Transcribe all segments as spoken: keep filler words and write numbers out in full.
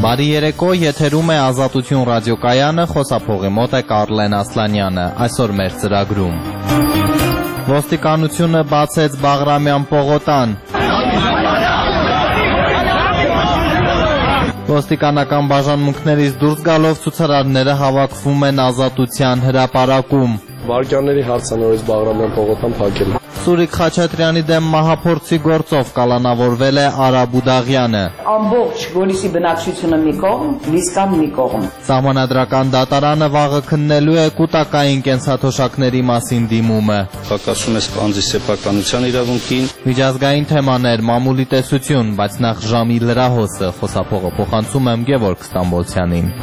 Բարի երեկո, եթերում է Ազատություն ռադիոկայանը, խոսափողի մոտ է Կարլեն Ասլանյանը, այսօր մեր ծրագրում։ Ոստիկանությունը բացեց Բաղրամյան պողոտան։ Ոստիկանական բաժանմունքներից դուրս գալով ցուցարարները հավաքվում են Ազատության հրապարակում։ Վարկյանների հարցանորից Բաղրամյան պողոտան փակել։ Սուրիկ Խաչատրյանի դեմ մահափորձի գործով կալանավորվել է Արա Բուդաղյանը։ Ամբողջ Գորիսի բնակչությունը մի կողմ, Լիսկան մի կողմ։ Սահմանադրական դատարանը վաղը քննելու է կուտակային կենսաթոշակների մասին դիմումը։ Հակասում է սպանձի սեփականության իրավունքին։ Միջազգային թեմաներ, մամուլի տեսություն, բայց նախ ժամի լրահոսը, խոսափողը փոխանցում եմ Գևորգ Ստամբոլցյանին։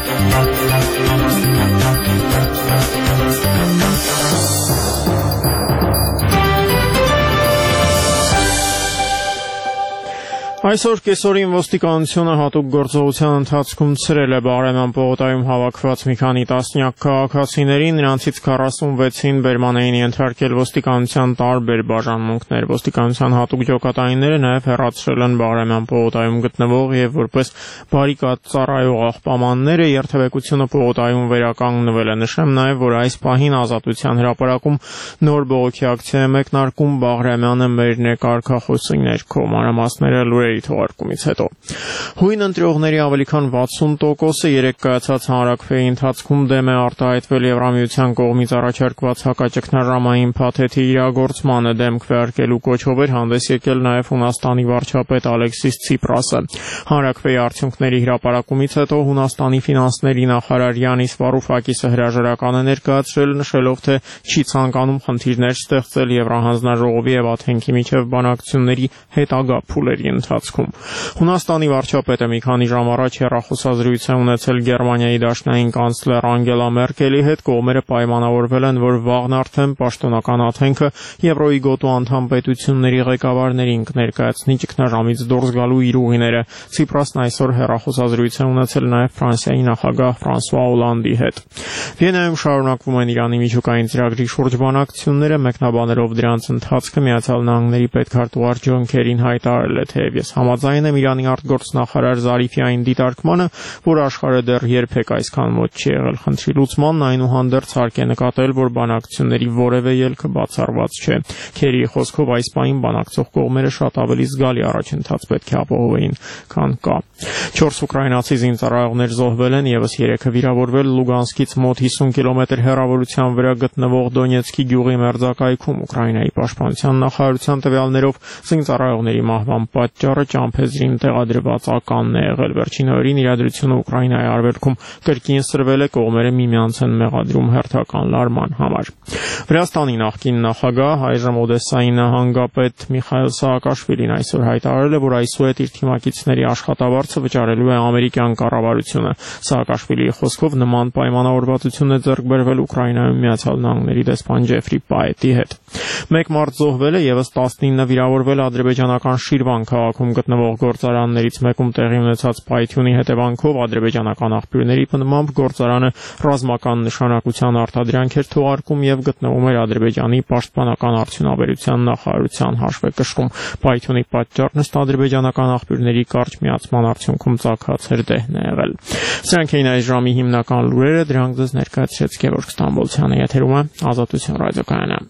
Այսօր կեսօրին ոստիկանությունը հատուկ գործողության ընթացքում ցրել է Բաղրամյան պողոտայում հավաքված մի քանի տասնյակ քաղաքացիների, նրանցից քառասունվեցին բերման էին ենթարկել ոստիկանության տարբեր բաժանմունքներ։ Ոստիկանության հատուկ ջոկատայինները նաև հեռացրել են Բաղրամյան պողոտայում գտնվող եւ որպես բարիկադ ծառայող աղբամանները, երթևեկությունը պողոտայում վերականգնվել է։ Նշեմ նաև, որ այս պահին Ազատության հրապարակում նոր բողոքի ակցիա է մեկնարկում Բաղրամյանը մեր ներկարգախոսի ներքո։ Մանրամասները լուրերի թողարկումից հետո։ Հույն ընտրողների ավելի քան վաթսուն տոկոսը երեք կայացած հանրաքվեի ընթացքում դեմ է արտահայտվել Եվրամիության կողմից առաջարկված հակաճգնաժամային փաթեթի իրագործմանը, դեմ քվեարկելու կոչով էր հանդես եկել նաև Հունաստանի վարչապետ Ալեքսիս Ցիպրասը։ Հանրաքվեի արդյունքների հրապարակումից հետո Հունաստանի ֆինանսների նախարար Յանիս Վարուֆակիսը հրաժարական է ներկայացրել, նշելով, թե չի ցանկանում խնդիրներ ստեղծել Եվրահանձնաժողովի եւ Աթենքի միջև բանակցությունների հետագա փուլերի ընթացքում։ Հունաստանի վարչապետը մի քանի ժամ առաջ հեռախոսազրույց է ունեցել Գերմանիայի դաշնային կանցլեր Անգելա Մերկելի հետ, կողմերը պայմանավորվել են, որ վաղն արդեն պաշտոնական Աթենքը Եվրոյի գոտու անդամ պետությունների ղեկավարներին կներկայացնի ճգնաժամից դուրս գալու իր ուղիները։ Ցիպրասն այսօր հեռախոսազրույց է ունեցել նաև Ֆրանսիայի նախագահ Ֆրանսուଆ Օլանդի հետ։ Վիեննայում շարունակվում են Իրանի միջուկային ծրագրի շուրջ բանակցությունները, մեկնաբանելով դրանց ընթացքը Միացյալ Նահանգների պետքարտուղար Ջոն Քերին հայտարարել է, թե ես համաձայն եմ Իրանի արտգործնախարար Զարիֆիային դիտարկմանը, որ աշխարհը դեռ երբեք այսքան մոտ չի եղել խնդրի լուծմանն, այնուհանդերձ հարկ է նկատել, որ բանակցությունների որևէ ելքը բացառված չէ։ Քերիի խոսքով այս պահին բանակցող կողմերը շատ ավելի զգալի առաջընթաց պետք է ապահովեին, քան կա։ Չորս ուկրաինացի զինծառայողներ զոհվել են, եւս երեքը վիրավորվել Լուգանսկից մոտ հիսուն կիլոմետր հեռավորության վրա գտնվող Դոնեցկի գյուղի մերձակայքում։ Ուկրաինայի պաշտպանության նախարարության տվյալներով զինծառայողների մահվան պատճառը ճամփեզրին տեղադրված ականն է եղել։ Վերջին օրերին իրադրությունը Ուկրաինայի արևելքում կրկին սրվել է, կողմերը միմյանց են մեղադրում հերթական լարման համար։ Վրաստանի նախկին նախագահ, այժմ Օդեսայի նահանգապետ Միխայել Սաակաշվիլին այսօր հայտարարել է, որ այսուհետ իր թիմակիցների աշխատավարձը վճարելու է ամերիկյան կառավարությունը։ Սաակաշվիլիի խոսքով նման պայմանավորվածություն է ձեռք բերվել Ուկրաինայում Միացյալ Նահանգների դեսպան Ջեֆրի Պայետի հետ։ Մեկ մարդ զոհվել է, եւս տասնինը վիրավորվել ադրբեջանական Շիրվան քաղաքում գտնվող գործարաններից մեկում տեղի ունեցած պայթյունի հետևանքով ադրբեջանական աղբյուրների պնդմամբ գործարանը ռազմական նշանակության արտադրանք էր թողարկում եւ գտնվում էր Ադրբեջանի պաշտպանական արդյունաբերության նախարարության հաշվեկշռում։ Պայթյունի պատճառն ըստ ադրբեջանական աղբյուրների կարճ միացման արդյունքում ծագած հրդեհն է եղել։ Սրանք էին այս ժամի հիմնական լուրերը, դրանք ձեզ ներկայացրեց Գևորգ Ստամբոլցյանը, եթերում է Ազատություն ռադիոկայանը։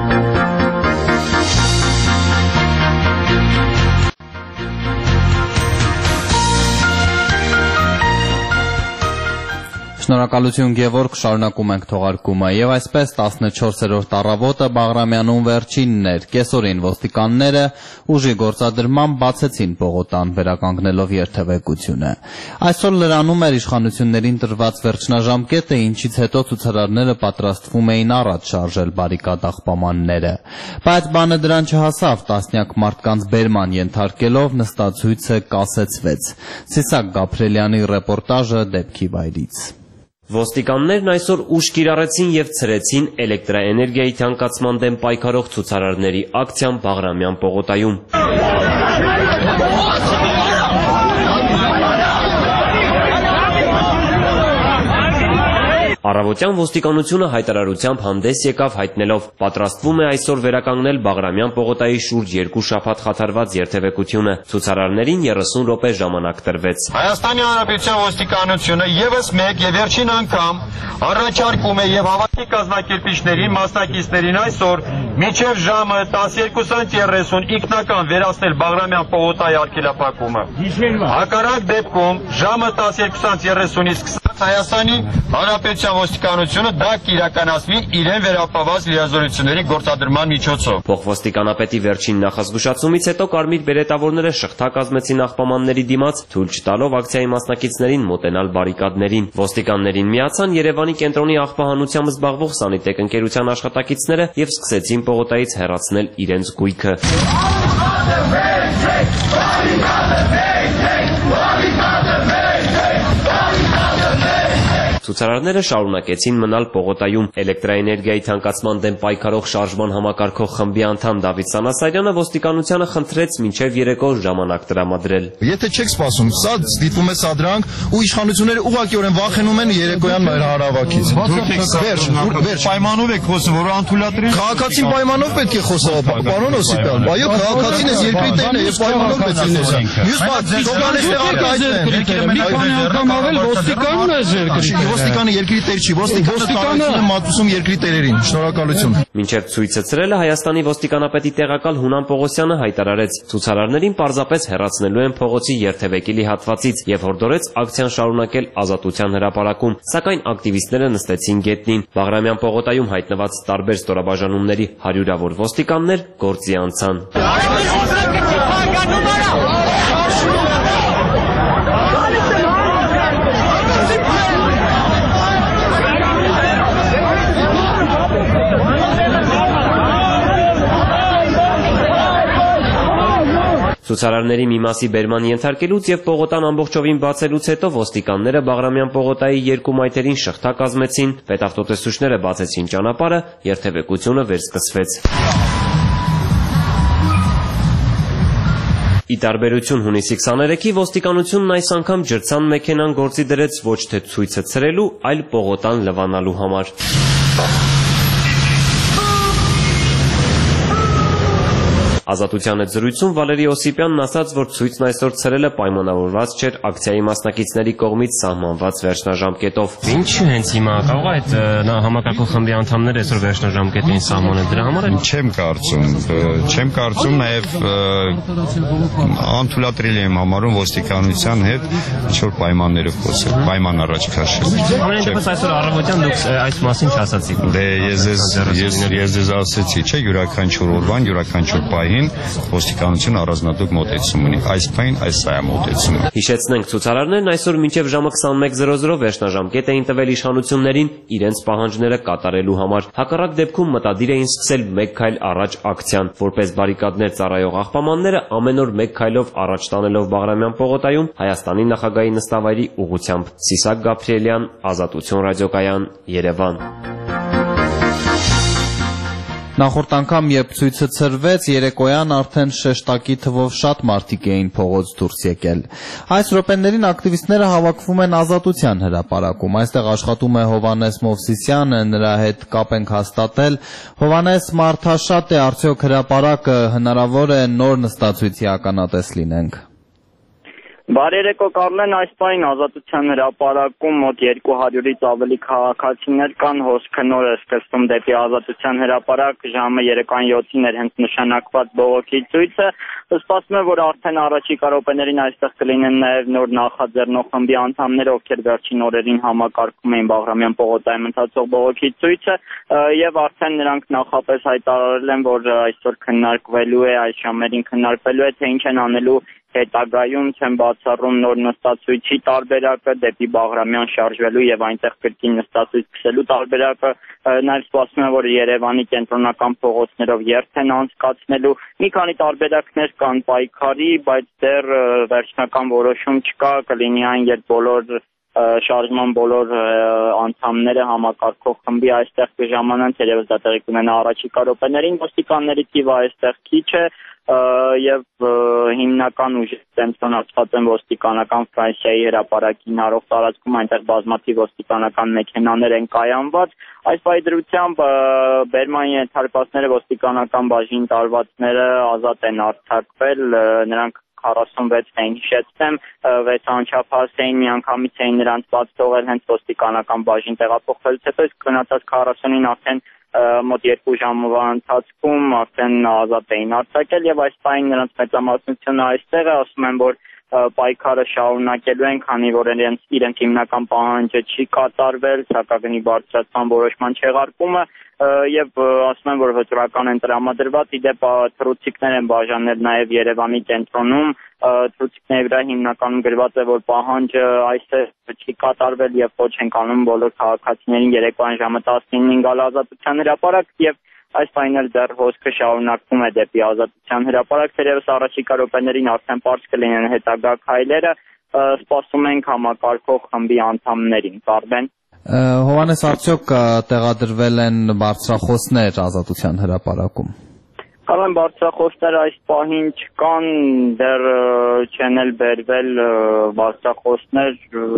Շնորհակալություն Գևորգ, շարունակում ենք թողարկումը եւ այսպես տասնչորսերորդ առավոտը Բաղրամյանում վերջինն էր։ Կեսօրին ոստիկանները ուժի գործադրմամբ բացեցին պողոտան, վերականգնելով երթևեկությունը։ Այսօր լրանում էր իշխանություններին տրված վերջնաժամկետը, ինչից հետո ցուցարարները պատրաստվում էին առաջ շարժել բարիկադ աղբամանները։ Բայց բանը դրան չհասավ, տասնյակ մարդկանց բերման ենթարկելով նստացույցը կասեցվեց։ Սիսակ Գաբրելյանի ռեպորտաժը դեպքի վայրից։ Ոստիկաններն այսօր ուժ կիրառեցին եւ ցրեցին էլեկտրաէներգիայի թանկացման դեմ պայքարող ցուցարարների ակցիան Բաղրամյան պողոտայում։ Առավոտ Առավոտյան ոստիկանությունը հայտարարությամբ հանդես եկավ հայտնելով պատրաստվում է այսօր վերականգնել Բաղրամյան պողոտայի շուրջ երկու շաբաթ խաթարված երթևեկությունը։ Ցուցարարներին երեսուն րոպե ժամանակ տրվեց։ Հայաստանի Հանրապետության ոստիկանությունը եւս մեկ եւ վերջին անգամ առաջարկում է եւ հավաքի կազմակերպիչներին, մասնակիցներին այսօր մինչեւ ժամը տասներկուսից երեսուն ինքնական վերացնել Բաղրամյան պողոտայի արգելափակումը։ Հակառակ դեպքում ժամը տասներկուսից երեսունից սկսած Հայաստանի Հանրապետության ոստիկանությունը դա կիրականացնի իրեն վերապահված լիազորությունների գործադրման միջոցով։ Փոխոստիկանապետի վերջին նախազգուշացումից հետո կարմիր բերետավորները շղթա կազմեցին աղբամանների դիմաց, թույլ չտալով ակցիայի մասնակիցներին մոտենալ բարիկադներին։ Ոստիկաններին միացան Երևանի կենտրոնի աղբահանությամբ զբաղվող Սանիտեկ ընկերության աշխատակիցները եւ սկսեցին պողոտայից հեռացնել իրենց գույքը։ Ցուցարարները շարունակեցին մնալ պողոտայում։ Էլեկտրաէներգիայի թանկացման դեմ պայքարող շարժման համակարգող խմբի անդամ Դավիթ Սանասարյանը ոստիկանությանը խնդրեց մինչև երեկո ժամանակ տրամադրել։ Եթե չեք սպասում, սա դիտվում է սադրանք ու իշխանությունները ուղղակիորեն վախենում են երեկոյան հարավակից։ Վերջ, վերջ պայմանով եք խոսում, որ անթույլատրել։ Քաղաքացին պայմանով պետք է խոսա, պարոն Օսիպյան։ Այո, քաղաքացին էս երկրի տերն է եւ պայմանով պետք է լինի։ Մյուս բան, թողան էստեղ արկայցեն։ Մի քանի անգամ ավել ոստիկանն է երկրի։ Ոստիկանը երկրի տեր չի, ոստիկանը տարածում է մատուցում երկրի տերերին։ Շնորհակալություն։ Մինչև ցույցը ցրելը Հայաստանի ոստիկանապետի տեղակալ Հունան Պողոսյանը հայտարարեց, ցուցարարներին պարզապես հեռացնելու են փողոցի երթևեկիլի հատվածից եւ հորդորեց ակցիան շարունակել Ազատության հրապարակում, սակայն ակտիվիստները նստեցին գետնին։ Բաղրամյան պողոտայում հայտնված տարբեր ստորաբաժանումների հարյուրավոր ոստիկաններ գործի անցան։ Ցուցարարների մի մասի բերման ենթարկելուց եւ պողոտան ամբողջովին բացելուց հետո ոստիկանները Բաղրամյան պողոտայի երկու մայթերին շղթա կազմեցին, պետավտոտեսուչները բացեցին ճանապարհը, երթևեկությունը վերսկսվեց։ Ի տարբերություն հունիսի քսաներեքի ոստիկանությունն այս անգամ ջրցան մեքենան գործի դրեց ոչ թե ցույցը ցրելու, այլ պողոտան լվանալու համար։ Ազատության հետ զրույցում Վալերի Օսիպյանն ասաց, որ ցույցն այսօր ցրելը պայմանավորված չէր ակցիայի մասնակիցների կողմից սահմանված վերջնաժամկետով։ Ինչ հենց հիմա կարող է այդ համակարգող խմբի անդամները այսօր վերջնաժամկետին սահմանել դրա համար։ Չեմ կարծում, չեմ կարծում, նաև անթույլատրելի եմ համարում ոստիկանության հետ ինչ-որ պայմաններով խոսել, պայման առաջ քաշել։ Ամեն դեպս այսօր առավոտյան դուք այս մասին չասացիք։ Դե ես ես ասեցի, չէ, յուրաքանչյուր օրվան, յուրաքանչյուր պահին ոստիկանությունը առանձնատուկ մոտեցում ունի։ Այս պայն այս սա է մոտեցումը։ Հիշեցնենք, ցուցարարներն այսօր մինչև ժամը քսանմեկ զրո զրո վերջնաժամկետ էին տվել իշխանություններին իրենց պահանջները կատարելու համար։ Հակառակ դեպքում մտադիր էին սկսել մեկ քայլ առաջ ակցիան, որպես բարիկադներ ծառայող աղբամանները ամեն օր մեկ քայլով առաջ տանելով Բաղրամյան պողոտայում Հայաստանի նախագահի նստավայրի ուղղությամբ։ Սիսակ Գաբրիելյան, Ազատություն ռադիոկայան, Երևան։ Նախորդ անգամ, երբ ցույցը ցրվեց, երեկոյան արդեն շեշտակի թվով շատ մարդիկ էին փողոց դուրս եկել։ Այս րոպեներին ակտիվիստները հավաքվում են Ազատության հրապարակում։ Այստեղ աշխատում է Հովհաննես Մովսիսյանը, նրա հետ կապ ենք հաստատել։ Հովհաննես, մարդաշատ է, արդյոք հրապարակը հնարավոր է նոր նստացույցի ականատես լինենք։ Բարերեկո Կարլեն, այս պահին Ազատության հրապարակում մոտ երկու հարյուրից ավելի քաղաքացիներ կան, հոսքը նոր է սկսվում դեպի Ազատության հրապարակ, ժամը երեկոյան յոթին էր հենց նշանակված բողոքի ցույցը, սպասվում է, որ արդեն առաջիկա րոպեներին այստեղ կլինեն նաև նոր նախաձեռնող խմբի անդամներ, ովքեր վերջին օրերին համակարգում էին Բաղրամյան պողոտայում ընթացող բողոքի ցույցը, եւ արդեն նրանք նախապես հայտարարել են, որ այսօր քննարկվելու է, այս ժամերին քննարկվելու է, թե ինչ են անելու հետագայում, չեն բացառում նոր նստացույցի տարբերակը դեպի Բաղրամյան շարժվելու եւ այնտեղ կրկին նստացույց սկսելու տարբերակը, նաեւ սպասվում է, որ Երևանի կենտրոնական փողոցներով երթ են անցկացնելու, մի քանի տարբերակներ կան պայքարի, բայց դեռ վերջնական որոշում չկա, կլինի այն, երբ բոլոր շարժման բոլոր անդամները համակարգող խմբի այստեղ կժամանան, թերևս դա տեղի կունենա առաջիկա րոպեներին, ոստիկանների թիվը այստեղ քիչ է եւ հիմնական ուժերը կենտրոնացված են ոստիկանական Ֆրանսիայի հրապարակին արող տարածքում, այնտեղ բազմաթիվ ոստիկանական մեքենաներ են կայանված։ Այս պայդրությամբ բերման ենթարկվածները ոստիկանական բաժին տարվածները ազատ են արձակվել, նրանք քառասունվեց էին, հիշեցնեմ, վեց անչափահաս էին, միանգամից էին նրանց բաց թողել հենց ոստիկանական բաժին տեղափոխվելուց հետո, իսկ գնացած քառասունին արդեն մոտ երկու ժամվա ընթացքում արդեն ազատ էին արձակել եւ այս պահին նրանց մեծամասնությունը այստեղ է, ասում են, որ պայքարը շարունակելու են, քանի որ իրենց իրենց հիմնական պահանջը չի կատարվել, սակագնի բարձրացման որոշման չեղարկումը եւ ասում են, որ վճռական են տրամադրված, իդեպ թռուցիկներ են բաժանել նաեւ Երևանի կենտրոնում, թռուցիկների վրա հիմնականում գրված է, որ պահանջը այսօր չի կատարվել եւ ոչ են կանում բոլոր քաղաքացիներին երեկոյան ժամը տասնինին գալ ազատության հրապարակ եւ այս պահին էլ դեռ հոսքը շարունակվում է դեպի ազատության հրապարակ, թերևս առաջիկա րոպեներին արդեն պարզ կլինեն հետագա քայլերը, սպասում ենք համակարգող խմբի անդամներին, Կարբեն։ Հովհաննես, արդյոք տեղադրվել են բարձրախոսներ ազատության հրապարակում։ Կարեն բարձրախոսները այս պահին չկան, դեռ չեն էլ բերվել բարձրախոսներ,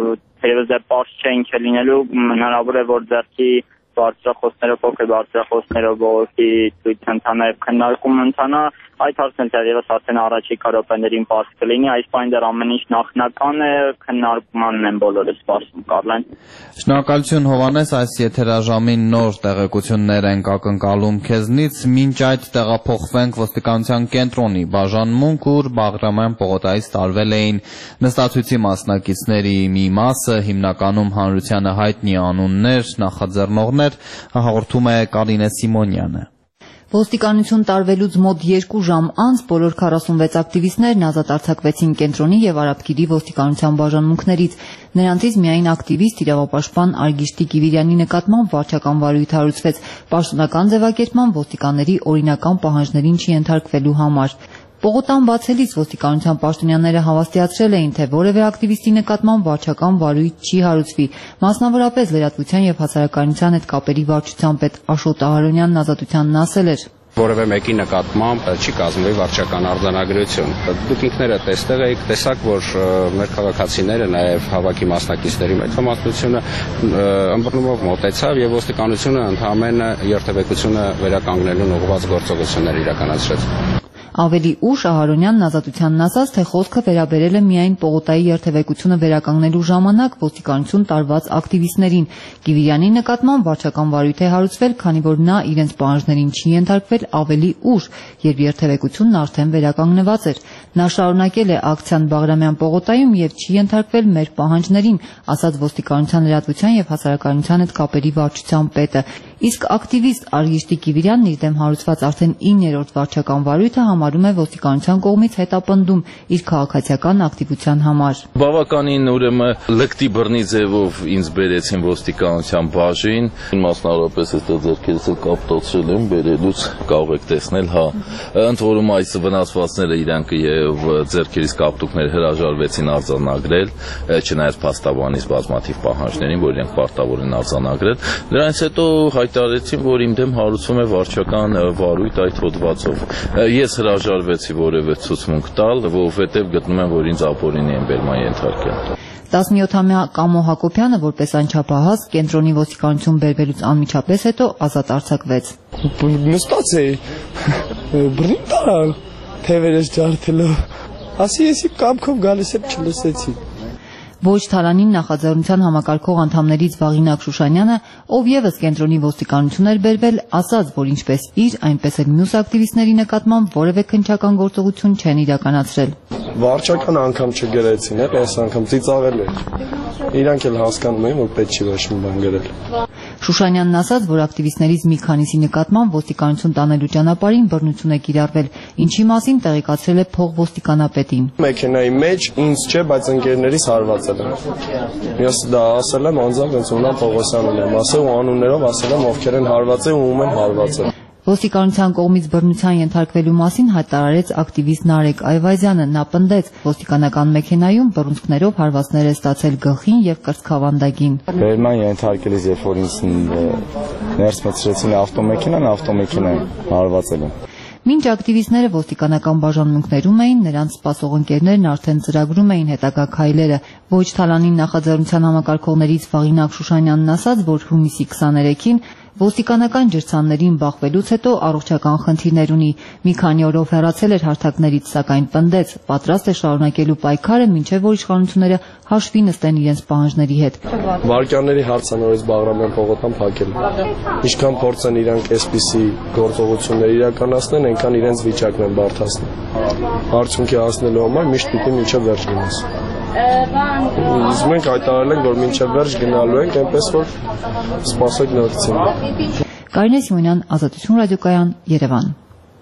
թերևս դեռ պարզ չէ ինչ է լինելու, հնարավոր է որ ձեռքի բարձրախոսներով, փոքր բարձրախոսներով բողոքի ցույց ընթանա եւ քննարկում ընթանա, այդ հարցն դեռևս արդեն առաջիկա րոպեներին պարզ կլինի, այս պահին դեռ ամեն ինչ նախնական է, քննարկմանն են բոլորը սպասում, Կարլեն։ Շնորհակալություն Հովհաննես, այս եթերաժամին նոր տեղեկություններ ենք ակնկալում քեզնից, մինչ այդ տեղափոխվենք ոստիկանության կենտրոնի բաժանմունք, ուր Բաղրամյան պողոտայից տարվել էին նստացույցի մասնակիցների մի մասը, հիմնականում հանրությանը հայտնի անուններ, նախաձեռնողներ, հաղորդում է Կարինե Սիմոնյանը։ Ոստիկանություն տարվելուց մոտ երկու ժամ անց բոլոր քառասունվեց ակտիվիստներն ազատ արձակվեցին կենտրոնի եւ Արաբկիրի ոստիկանության բաժանմունքներից։ Նրանցից միայն ակտիվիստ իրավապաշտպան Արգիշտի Կիվիրյանի նկատմամբ վարչական վարույթ հարուցվեց պաշտոնական ձևակերպման ոստիկանների օրինական պահանջներին չենթարկվելու համար։ Պողոտան բացելիս ոստիկանության պաշտոնյաները հավաստիացրել էին, թե որևէ ակտիվիստի նկատմամբ վարչական վարույթ չի հարուցվի, մասնավորապես լրատվության եւ հասարակայնության հետ կապերի վարչության պետ Աշոտ Ահարոնյանն ազատությանն ասել էր. Որևէ մեկի նկատմամբ չի կազմվի վարչական արձանագրություն։ Դուք ինքներդ տեսել եք, տեսակ, որ մեր քաղաքացիները, նաև հավաքի մասնակիցների մեծամասնությունը ըմբռնումով մոտեցավ եւ ոստիկանությունը ընդհանրապես երթևեկությունը վերականգնելուն ուղղված գործողություններ իրականացրեց։ Ավելի ուշ Ահարոնյանն ազատությանն ասաց, թե խոսքը վերաբերել է միայն Պողոտայի երթևեկությունը վերականգնելու ժամանակ ոստիկանություն տարված ակտիվիստներին։ Կիվիրյանի նկատմամբ վարչական վարույթ է հարուցվել, քանի որ նա իրենց պահանջներին չի ենթարկվել ավելի ուշ, երբ երթևեկությունն արդեն վերականգնված էր։ Նա շարունակել է ակցիան Բաղրամյան պողոտայում եւ չի ենթարկվել մեր պահանջներին, ասաց ոստիկանության լրատվության եւ հասարակայնության հետ կապերի վարչության պետը։ Իսկ ակտիվիստ Արգիշտի Կիվիրյանն իր դեմ հարուցված արդեն իններորդ վարչական վարույթը համարում է ոստիկանության կողմից հետապնդում իր քաղաքացիական ակտիվության համար։ Բավականին ուրեմն լկտի բռնի ձևով ինձ բերեցին ոստիկանության բաժին, մասնավորապես այստեղ ձեռքերս էլ կապտոցրել եմ, բերելուց կարող եք տեսնել, հա, ընդ որում այս վնասվածքները իրանք եւ ձեռքերից կապտուկներ հրաժարվեցին արձանագրել, չնայած փաստաբանից բազմաթիվ պահանջներին, որ իրենք պարտավոր են արձանագրել։ Դրանից հետո հայտարարեցին, որ իմ դեմ հարուցվում է վարչական վարույթ այդ հոդվածով։ Ես հրաժարվեցի որևէ ցուցմունք տալ, որովհետև գտնում եմ, որ ինձ ապօրինի են բերման ենթարկել։ տասնյոթամյա Կամո Հակոբյանը որպես անչափահաս կենտրոնի ոստիկանություն բերվելուց անմիջապես հետո ազատ արձակվեց։ Նստած էի, բռին տարան, թևերս ջարդելով, ասի եսի կամքով գալիս եմ չլսեցի։ Ոչ Թարանին նախաձեռնության համակարգող անդամներից Վաղինակ Շուշանյանը, ով եւս կենտրոնի ոստիկանություն էր բերվել, ասաց, որ ինչպես իր, այնպես էլ մյուս ակտիվիստների նկատմամբ որևէ քննչական գործողություն չեն իրականացրել։ Վարչական անգամ չգրեցին, էլ այս անգամ ծիծաղել էր։ Իրանք էլ հասկանում են, որ պետք չի ոչ մի բան գրել։ Շուշանյանն ասաց, որ ակտիվիստներից մի քանիսի նկատմամբ ոստիկանություն տանելու ճանապարհին բռնություն է կիրառվել, ինչի մասին տեղեկացրել է փոխոստիկանապետին։ Մեքենայի մեջ ինձ չէ, բայց ընկերներիս հարվածել եմ։ Ես դա ասել եմ անձամբ, ոնց Ունան Պողոսյանն եմ ասել ու անուններով ասել եմ ովքեր են հարվածել ու ում են հարվածել։ Ոստիկանության կողմից բռնության ենթարկվելու մասին հայտարարեց ակտիվիստ Նարեկ Այվազյանը։ Նա պնդեց, ոստիկանական մեքենայում բռունցքներով հարվածներ է ստացել գլխին եւ կրծքավանդակին։ Բերման ենթարկելիս, երբ որ ինձ ներս մտցրեցին ավտոմեքենան, ավտոմեքենան հարվածել եմ։ Մինչ ակտիվիստները ոստիկանական բաժանմունքներում էին, նրանց սպասող ընկերներն արդեն ծրագրում էին հետագա քայլերը։ Ոչ թալանի նախաձեռնության համակարգողներից Վաղինակ Շուշանյանն ասաց, որ հունիսի քսաներեքին ոստիկանական ջրցաններին բախվելուց հետո առողջական խնդիրներ ունի։ Մի քանի օրով հեռացել էր հարթակներից, սակայն պնդեց, պատրաստ է շարունակելու պայքարը, մինչև որ իշխանությունները հաշվի նստեն իրենց պահանջների հետ։ Վարկյանների հարցանորից Բաղրամյան պողոտան փակել։ Ինչքան փորձեն իրանք այսպիսի գործողություններ իրականացնեն, այնքան իրենց վիճակն են բարդացնում։ Արդյունքի հասնելու համար միշտ պիտի մինչև վերջ գնաս։ Իսկ մենք հայտարարել ենք, որ մինչև վերջ գնալու ենք, այնպես որ սպասեք նորցին։ Կարինե Սիմոնյան, Ազատություն ռադիոկայան, Երևան։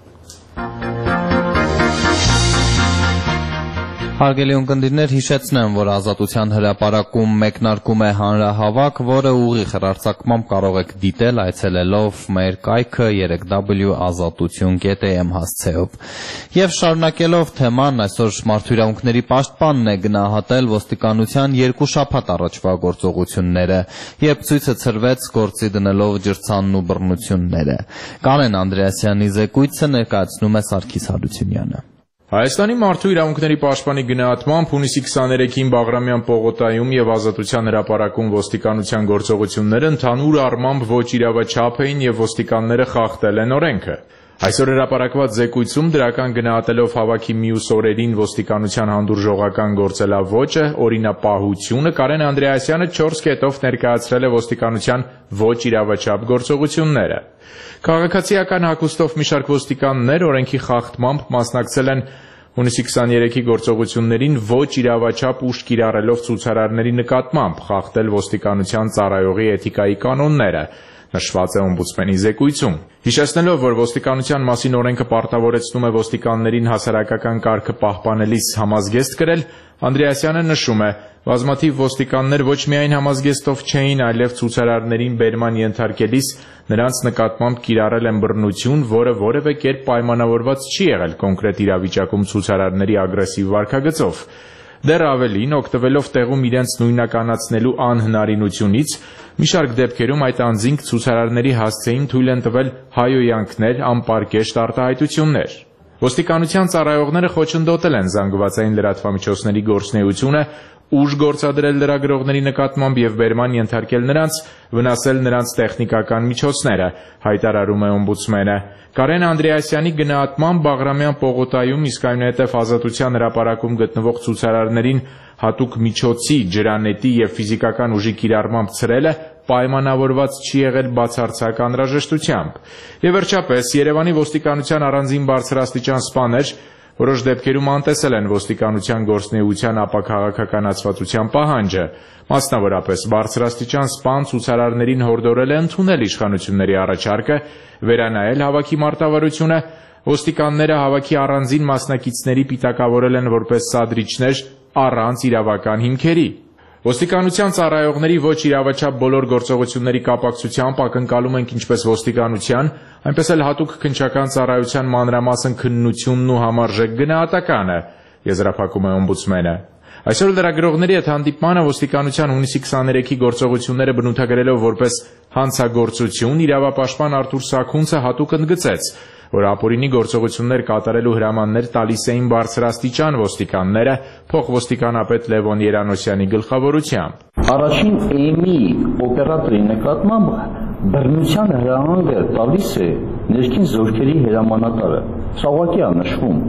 Հարգելի ունկնդիրներ, հիշեցնեմ, որ Ազատության հրապարակում մեկնարկում է հանրահավաք, որը ուղիղ հեռարձակմամբ կարող եք դիտել այցելելով մեր կայքը երեք w ազատություն կետ am հասցեով։ Եվ շարունակելով թեման, այսօր մարդու իրավունքների պաշտպանն է գնահատել ոստիկանության երկու շաբաթ առաջվա գործողությունները, երբ ցույցը ցրվեց գործի դնելով ջրցանն ու բռնությունները։ Կարեն Անդրեասյանի զեկույցը ներկայացնում է Սարգիս Հարությունյանը։ Հայաստանի մարդու իրավունքների պաշտպանի գնահատմամբ հունիսի քսաներեքին Բաղրամյան պողոտայում եւ Ազատության հրապարակում ոստիկանության գործողությունները ընդհանուր առմամբ ոչ իրավաչափ էին եւ ոստիկանները խախտել են օրենքը։ Այսօր հրապարակված զեկույցում դրական գնահատելով հավաքի մյուս օրերին ոստիկանության հանդուրժողական գործելավոճը, օրինապահությունը, Կարեն Անդրեասյանը չորս կետով ներկայացրել է ոստիկանության ոչ իրավաչափ գործողությունները։ Քաղաքացիական հագուստով մի շարք ոստիկաններ օրենքի խախտմամբ մասնակցել են հունիսի քսաներեքի գործողություններին ոչ իրավաչափ ուժ կիրառելով ցուցարարների նկատմամբ, խախտել ոստիկանության ծառայողի էթիկայի կանոնները, նշված է օմբուդսմենի զեկույցում։ Հիշեցնելով, որ ոստիկանության մասին օրենքը պարտավորեցնում է ոստիկաններին հասարակական կարգը պահպանելիս համազգեստ կրել, Անդրեասյանը նշում է, բազմաթիվ ոստիկաններ ոչ միայն համազգեստով չէին, այլև ցուցարարներին բերման ենթարկելիս նրանց նկատմամբ կիրառել են բռնություն, որը որևէ կերպ պայմանավորված չի եղել կոնկրետ իրավիճակում ցուցարարների ագրեսիվ վարքագծով։ Դեռ ավելին, օգտվելով տեղում իրենց նույնականացնելու անհնարինությունից, մի շարք դեպքերում այդ անձինք ցուցարարների հասցեին թույլ են տվել հայոյանքներ, անպարկեշտ արտահայտություններ։ Ոստիկանության ծառայողները խոչընդոտել են զանգվածային լրատվամիջոցների գործունեությունը, ուժ գործադրել լրագրողների նկատմամբ եւ բերման ենթարկել նրանց, վնասել նրանց տեխնիկական միջոցները, հայտարարում է օմբուդսմենը։ Կարեն Անդրեասյանի գնահատմամբ Բաղրամյան պողոտայում, իսկ այնուհետև Ազատության հրապարակում գտնվող ցուցարարներին հատուկ միջոցի, ջրանետի եւ ֆիզիկական ուժի կիրառմամբ ցրելը պայմանավորված չի եղել բացարձակ անհրաժեշտությամբ։ Եվ վերջապես, Երևանի ոստիկանության առանձին բարձրաստիճան սպաներ որոշ դեպքերում անտեսել են ոստիկանության գործունեության ապաքաղաքականացվածության պահանջը։ Մասնավորապես, բարձրաստիճան սպան ցուցարարներին հորդորել է ընդունել իշխանությունների առաջարկը, վերանայել հավաքի մարտավարությունը, ոստիկանները հավաքի առանձին մասնակիցների պիտակավորել են որպես սադրիչներ առանց իրավական հիմքերի։ Ոստիկանության ծառայողների ոչ իրավաչափ բոլոր գործողությունների կապակցությամբ ակնկալում ենք ինչպես ոստիկանության, այնպես էլ հատուկ քննչական ծառայության մանրամասն քննությունն ու համարժեք գնահատականը, եզրափակում է օմբուդսմենը։ Այսօր լրագրողների հետ հանդիպմանը ոստիկանության հունիսի քսաներեքի գործողությունները բնութագրելով որպես հանցագործություն, իրավապաշտպան Արթուր Սաքունցը հատուկ ընդգծեց, որ ապօրինի գործողություններ կատարելու հրամաններ տալիս էին բարձրաստիճան ոստիկանները փոխոստիկանապետ Լևոն Երանոսյանի գլխավորությամբ։ Առաջին էմի օպերատորի նկատմամբ բռնության հրահանգը տալիս է ներքին զորքերի հրամանատարը։ Սա ուղղակի է նշվում։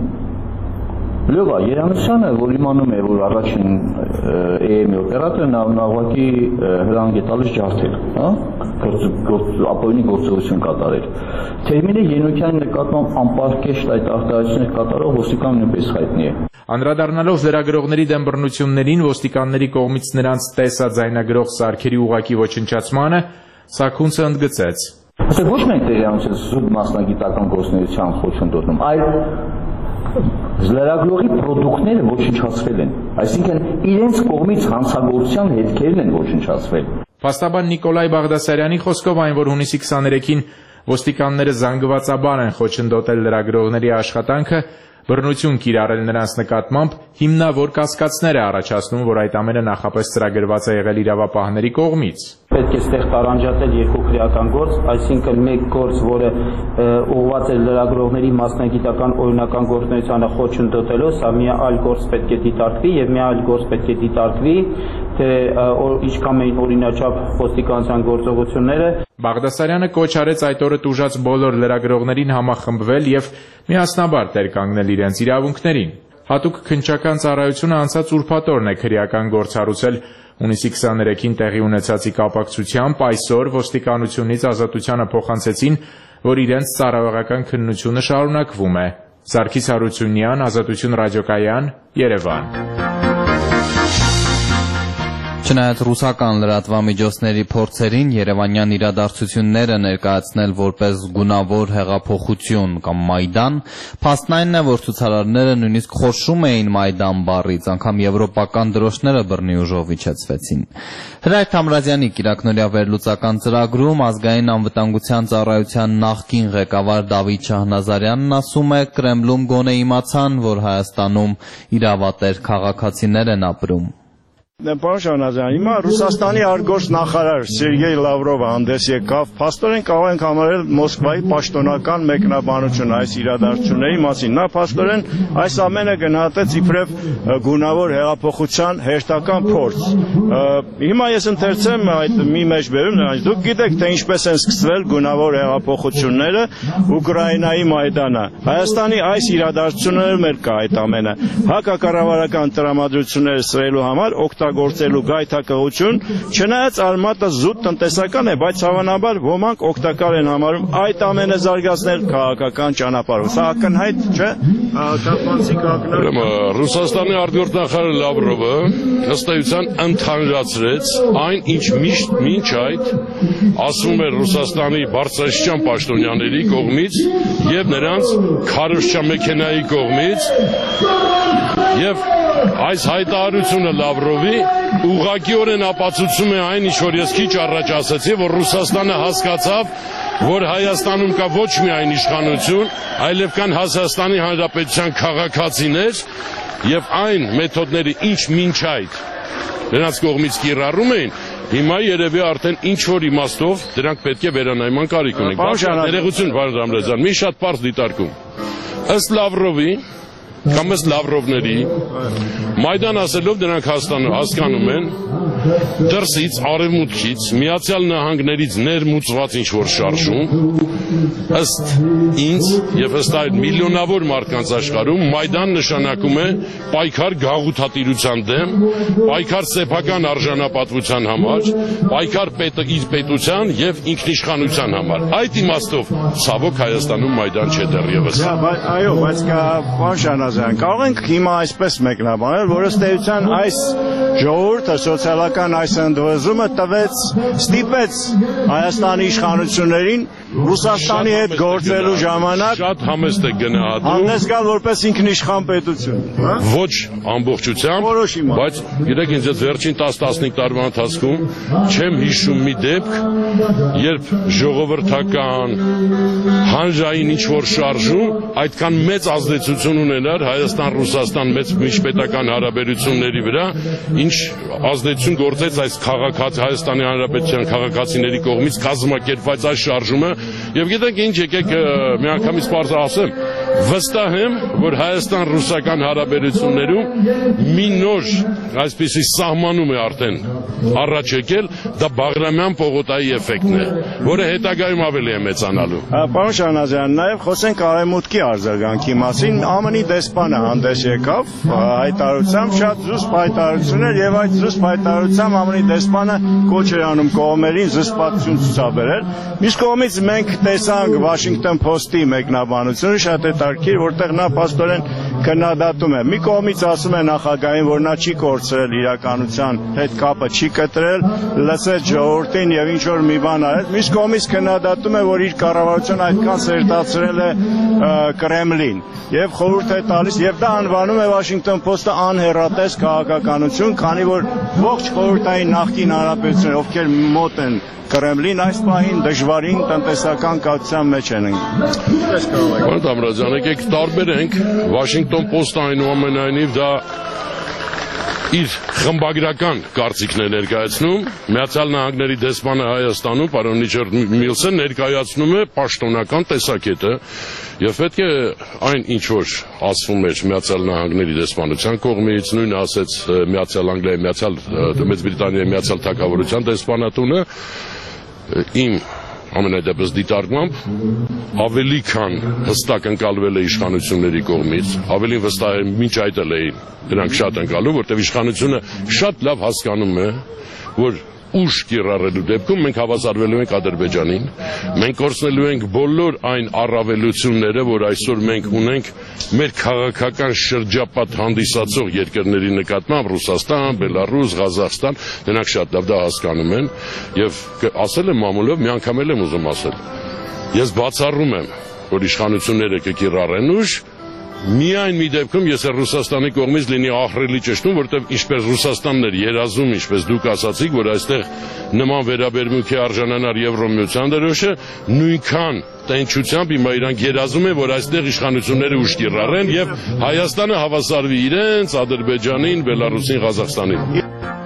Լևա Երանոսյանը, որ իմանում է, որ առաջին էմի օպերատորն ուղղակի հրահանգ է տալիս ջարդել, հա, ապօրինի գործողություն կատարել։ Թերմինը Ենոքյանի նկատմամբ անպարկեշտ այդ արտահայտություններ կատարող ոստիկան նույնպես հայտնի է։ Անդրադառնալով լրագրողների դեմ բռնություններին, ոստիկանների կողմից նրանց տեսաձայնագրող սարքերի ուղղակի ոչնչացմանը, Սաքունցը ընդգծեց։ Ասեք, ոչ մենք Երանոսյանը զուտ մասնագիտական գործունեության խոչընդոտում, այլ լրագրողի պրոդուկտները ոչնչացվել են, այսինքն իրենց կողմից հանցագործության հետքերն են ոչնչացվել։ Փաստաբան Նիկոլայ Բաղդասարյանի խոսքով այն, որ հունիսի քսաներեքին Ոստիկանները զանգվածաբար են խոչընդոտել լրագրողների աշխատանքը, բռնություն կիրառել նրանց նկատմամբ հիմնավոր կասկածներ է առաջացնում, որ այդ ամենը նախապես ծրագրված է եղել իրավապահների կողմից։ Պետք է ստեղ տարանջատել երկու քրեական գործ, այսինքն մեկ գործ, որը ուղղված է լրագրողների մասնագիտական օրինական գործունեությանը խոչընդոտելով, սա մի այլ գործ պետք է դիտարկվի եւ մի այլ գործ պետք է դիտարկվի, թե ինչքան են օրինաչափ ոստիկանության գործողությունները։ Բաղդասարյանը կոչ արեց այդ օրը տուժած բոլոր լրագրողներին համախմբվել եւ միասնաբար տեր կանգնել իրենց իրավունքներին։ Հատուկ քննչական ծառայությունը անցած ուրբաթ օրն է քրեական գործ հարուցել հունիսի քսաներեքին տեղի ունեցածի կապակցությամբ, այսօր ոստիկանությունից ազատությանը փոխանցեցին, որ իրենց ծառայողական քննությունը շարունակվում է։ Սարգիս Հարությունյան, Ազատություն ռադիոկայան, Երևան։ Չնայած ռուսական լրատվամիջոցների փորձերին երևանյան իրադարձությունները ներկայացնել որպես գունավոր հեղափոխություն կամ Մայդան, փաստն այն է, որ ցուցարարները նույնիսկ խորշում էին Մայդան բառից, անգամ եվրոպական դրոշները բռնի ուժով իջեցվեցին։ Հրայր Թամրազյանի կիրակնօրյա վերլուծական ծրագրում ազգային անվտանգության ծառայության նախկին ղեկավար Դավիթ Շահնազարյանն ասում է, Կրեմլում գոնե իմացան, որ Հայաստանում իրավատեր քաղաքացիներ են ապրում։ Պարոն Շահնազարյան, հիմա Ռուսաստանի արգործ նախարար Սերգեյ Լավրովը հանդես եկավ, փաստորեն կարող ենք համարել Մոսկվայի պաշտոնական մեկնաբանություն այս իրադարձությունների մասին։ Նա փաստորեն այս ամենը գնահատեց իբրև գունավոր հեղափոխության հերթական փորձ։ Հիմա ես ընթերցեմ այդ մի մեջ բերում նրանց, դուք գիտեք, թե ինչպես են սկսվել գունավոր հեղափոխությունները Ուկրաինայի Մայդանը։ Հայաստանի այս իրադարձություններում էլ կա այդ ամենը։ Հակակառավարական տրամադրությունները սրելու համար օգտագործելու գայթակղություն, չնայած արմատը զուտ տնտեսական է, բայց հավանաբար ոմանք օգտակար են համարում այդ ամենը զարգացնել քաղաքական ճանապարհով։ Սա ակնհայտ չէ, Կապանցի քաղաքնա։ Ռուսաստանի արտգործնախարար Լավրովը ըստ էության ընդհանրացրեց այն, ինչ միշտ մինչ այդ ասում էր Ռուսաստանի բարձրաստիճան պաշտոնյաների կողմից եւ նրանց քարոզչամեքենայի կողմից եւ այս հայտարարությունը Լավրովի ուղղակիորեն ապացուցում է այն, ինչ որ ես քիչ առաջ ասացի, որ Ռուսաստանը հասկացավ, որ Հայաստանում կա ոչ միայն իշխանություն, այլև կան Հայաստանի Հանրապետության քաղաքացիներ եւ այն մեթոդները, ինչ մինչ այդ նրանց կողմից կիրառում էին, հիմա երևի արդեն ինչ որ իմաստով դրանք պետք է վերանայման կարիք ունեն։ Ներողություն, պարոն Ռամրեզյան, մի շատ բարձ դիտարկում։ Ըստ Լավրովի կամ ըստ Լավրովների Մայդան ասելով նրանք հասկանում են դրսից, արևմուտքից, Միացյալ Նահանգներից ներմուծված ինչ-որ շարժում, ըստ ինձ եւ ըստ այլ միլիոնավոր մարդկանց աշխարհում Մայդան նշանակում է պայքար գաղութատիրության դեմ, պայքար սեփական արժանապատվության համար, պայքար իր պետության եւ ինքնիշխանության համար։ Այդ իմաստով ցավոք Հայաստանում Մայդան չէ դեռևս։ Այո, բայց պարոն Շահնազարյան, կարող ենք հիմա այսպես մեկնաբանել, որ ըստ էության այս ժողովուրդը սոցիալական այս ընդվզումը տվեց, ստիպեց Հայաստանի իշխանություններին Ռուսաստանի հետ գործելու ժամանակ շատ համեստ է գնահատում հանդես գալ որպես ինքնիշխան պետություն։ Ոչ ամբողջությամբ, բայց գիտեք ինձ այդ վերջին տասը-տասնհինգ տարվա ընթացքում չեմ հիշում մի դեպք, երբ ժողովրդական հանրային ինչ-որ շարժում այդքան մեծ ազդեցություն ունենար Հայաստան-Ռուսաստան մեծ միջպետական հարաբերությունների վրա, ինչ ազդեցություն գործեց այս Հայաստանի Հանրապետության քաղաքացիների կողմից կազմակերպված այս շարժումը։ Եվ գիտեք ինչ, եկեք միանգամից պարզ ասեմ, վստահ եմ, որ Հայաստան-ռուսական հարաբերություններում մի նոր այսպիսի սահմանում է արդեն առաջ եկել, դա Բաղրամյան պողոտայի էֆեկտն է, որը հետագայում ավելի է մեծանալու։ Պարոն Շահնազարյան, նաև խոսենք արևմուտքի արձագանքի մասին, ԱՄՆ-ի դեսպանը հանդես եկավ հայտարարությամբ, շատ զուսպ հայտարարություն էր եւ այդ զուսպ հայտարարությամբ ԱՄՆ-ի դեսպանը կոչ էր անում կողմերին զսպվածություն ցուցաբերել։ Մյուս կողմից մենք տեսանք Washington Post-ի մեկնաբանությունը շատ հետաքրքիր, որտեղ նա փաստորեն քննադատում է։ Մի կողմից ասում է նախագահին, որ նա չի կորցրել իրականության հետ կապը, չի կտրել, լսեց ժողովրդին եւ ինչ որ մի բան արել։ Մյուս կողմից քննադատում է, որ իր կառավարությունը այդքան սերտացրել է Կրեմլին եւ խորհուրդ է տալիս եւ դա անվանում է Washington Post-ը անհեռատես քաղաքականություն, քանի որ ողջ խորհրդային նախկին հանրապետությունները, ովքեր մոտ են Կրեմլին, այս պահին դժվարին տնտեսական կացության մեջ են ընկնում։ Պարոն Ամրազյան, եկեք տարբերենք Washington Post-ը այնուամենայնիվ դա իր խմբագրական կարծիքն է ներկայացնում, Միացյալ Նահանգների դեսպանը Հայաստանում, պարոն Ռիչարդ Միլսը ներկայացնում է պաշտոնական տեսակետը եւ պետք է այն ինչ որ ասվում էր Միացյալ Նահանգների դեսպանության կողմից, նույնը ասեց Միացյալ Անգլիայի, Միացյալ Մեծ Բրիտանիայի Միացյալ Թագավորության դեսպանատունը, իմ ամենայդեպս դիտարկմամբ ավելի քան հստակ ընկալվել է իշխանությունների կողմից, ավելի վստահ է մինչ այդ էլ էին դրանք շատ ընկալում, որտեղ իշխանությունը շատ լավ հասկանում է, որ ուժ կիրառելու դեպքում մենք հավասարվելու ենք Ադրբեջանին, մենք կորցնելու ենք բոլոր այն առավելությունները, որ այսօր մենք ունենք մեր քաղաքական շրջապատ հանդիսացող երկրների նկատմամբ, Ռուսաստան, Բելարուս, Ղազախստան, դրանք շատ լավ դա հասկանում են եւ ասել եմ մամուլով, մի անգամ էլ եմ ուզում ասել, ես բացառում եմ, որ իշխանությունները կկիրառեն ուժ, միայն մի դեպքում ես էլ Ռուսաստանի կողմից լինի ահռելի ճշտում, որտեղ ինչպես Ռուսաստանն էր երազում, ինչպես դուք ասացիք, որ այստեղ նման վերաբերմունքի արժանանար Եվրոմիության դրոշը, նույնքան տենչությամբ հիմա իրանք երազում են, որ այստեղ իշխանությունները ուժ կիրառեն եւ Հայաստանը հավասարվի իրենց Ադրբեջանին, Բելարուսին, Ղազախստանին։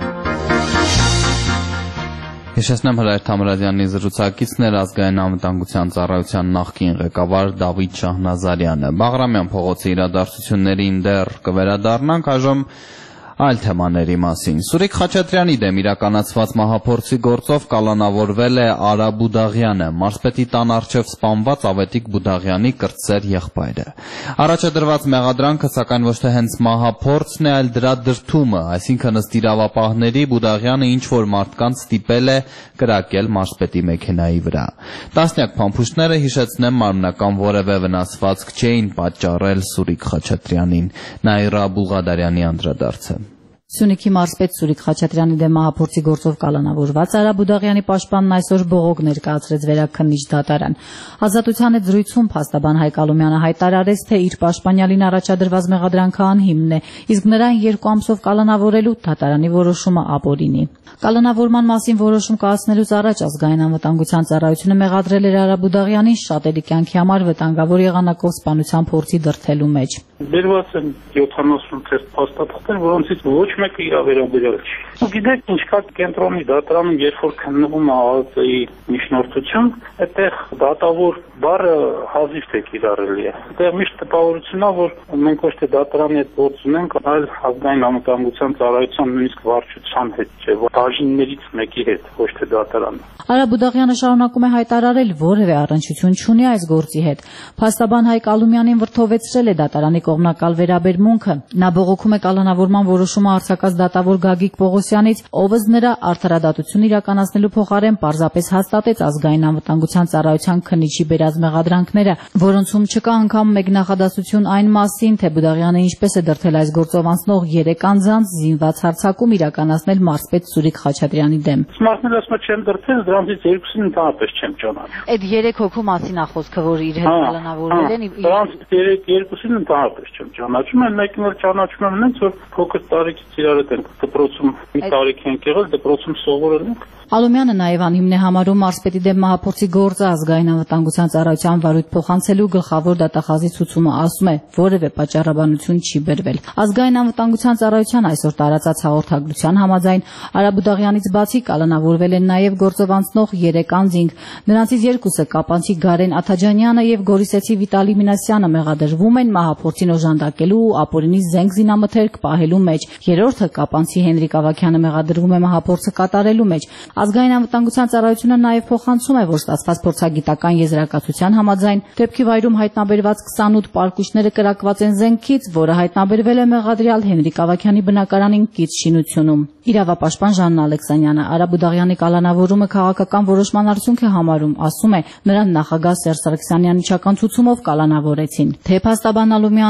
Հիշեցնեմ Հրայր Թամրազյանի զրուցակիցն էր ազգային անվտանգության ծառայության նախկին ղեկավար Դավիթ Շահնազարյանը։ Բաղրամյան փողոցի իրադարձություններին դեռ կվերադառնանք, այժմ այլ թեմաների մասին։ Սուրիկ Խաչատրյանի դեմ իրականացված մահափորձի գործով կալանավորվել է Արա Բուդաղյանը, մարզպետի տան առջև սպանված Ավետիք Բուդաղյանի կրտսեր եղբայրը։ Առաջադրված մեղադրանքը սակայն ոչ թե հենց մահափորձն է, այլ դրա դրդումը, այսինքն ըստ իրավապահների Բուդաղյանը ինչ-որ մարդկանց ստիպել է կրակել մարզպետի մեքենայի վրա։ Տասնյակ փամփուշտները, հիշեցնեմ, մարմնական որևէ վնասվածք չէին պատճառել Սուրիկ Խաչատրյանին։ Նաիրա Բուլղադարյանի անդրադարձը։ Սյունիքի մարզպետ Սուրիկ Խաչատրյանի դեմ մահափորձի գործով կալանավորված Արա Բուդաղյանի պաշտպանն այսօր բողոք ներկայացրեց վերաքննիչ դատարան։ Ազատության հետ զրույցում փաստաբան Հայկ Ալումյանը հայտարարեց, թե իր պաշտպանյալին առաջադրված մեղադրանքը անհիմն է, իսկ նրան երկու ամսով կալանավորելու դատարանի որոշումը ապօրինի։ Կալանավորման մասին որոշում կայացնելուց առաջ ազգային անվտանգության ծառայությունը մեղադրել էր Արա Բուդաղյանին շատերի կյանքի համար վտանգավոր եղանակով սպանության փորձի դրդելու մեջ։ Բերված են յոթանասուն թերթ փաստաթղթեր, որոնցից ոչ մեկը իրավերաբերյալ չի։ Ու գիտեք, ինչքա կենտրոնի դատարանում, երբ որ քննվում է ԱԱԾ-ի միջնորդություն, այդտեղ դատավոր բառը հազիվ թե կիրառելի է։ Այդտեղ միշտ տպավորությունն է, որ մենք ոչ թե դատարանի հետ գործ ունենք, այլ ազգային անվտանգության ծառայության նույնիսկ վարչության հետ, չէ, բաժիններից մեկի հետ, ոչ թե դատարանը։ Արա Բուդաղյանը շարունակում է հայտարարել, որևէ առնչություն չունի այս գործի հետ։ Փաստաբան Հայկ Ալումյանին վրդովեցրել է դատարանի կողմնակալ վերաբերմունքը։ Նա բողոքում է կալանավորման որոշումը արձակած դատավոր Գագիկ Պողոսյանից, ով ըստ նրա արդարադատություն իրականացնելու փոխարեն պարզապես հաստատեց ազգային անվտանգության ծառայության քննիչի բերած մեղադրանքները, որոնցում չկա անգամ մեկ նախադասություն այն մասին, թե Բուդաղյանը ինչպես է դրդել այս գործով անցնող երեք անձանց զինված հարձակում իրականացնել մարզպետ Սուրիկ Խաչատրյանի դեմ։ Սմարթնել ասում չեմ դրդել, դրանից երկուսին ընդհանրապես չեմ ճանաչում։ Այդ երեք հոգու մասին է խոսքը, որ իր հետ կալանավորվել են։ Դրանից երեք երկուսին ընդհանրապես չեմ ճանաչում, այլ մեկին էլ ճանաչում եմ նենց, որ փոքր տարիքից իրար հետ ենք դպրոցում մի տարիք ենք եղել, դպրոցում սովորել ենք։ Ալումյանը նաև անհիմն է համարում մարզպետի դեմ մահափորձի գործը ազգային անվտանգության ծառայության վարույթ փոխանցելու գլխավոր դատախազի ցուցումը, ասում է, որևէ պատճառաբանություն չի բերվել։ Ազգային անվտանգության ծառայության այսօր տարածած հաղորդագրության համաձայն Արա Բուդաղյանից բացի կալանավորվել են նաև գործով անցնող երեք անձինք։ Նրանցից երկուսը կապանցի Գարեն Աթաջանյանը եւ Գորիսեցի Վիտալի Մինասյանը մեղադրվում են մահափորձին օժանդակելու ու ապօրինի զենք զինամթերք պահելու մեջ։ Երրորդը կապանցի Հենրիկ Ավագյանը մեղադրվում է մահափորձը կատարելու մեջ։ Ազգային անվտանգության ծառայությունը նաև փոխանցում է, որ ստացված փորձագիտական եզրակացության համաձայն դեպքի վայրում հայտնաբերված քսանութ պարկուճները կրակված են զենքից, որը հայտնաբերվել է մեղադրյալ Հենրիկ Ավագյանի բնակարանին կից շինությունում։ Իրավապաշտպան Ժաննա Ալեքսանյանը Արա Բուդաղյանի կալանավորումը քաղաքական որոշման արդյունք է համարում, ասում է, նրան նախագահ Սերժ Սարգսյանի անմիջական ցուցումով կալանավորեցին։ Թե փաստաբան Ալումյանը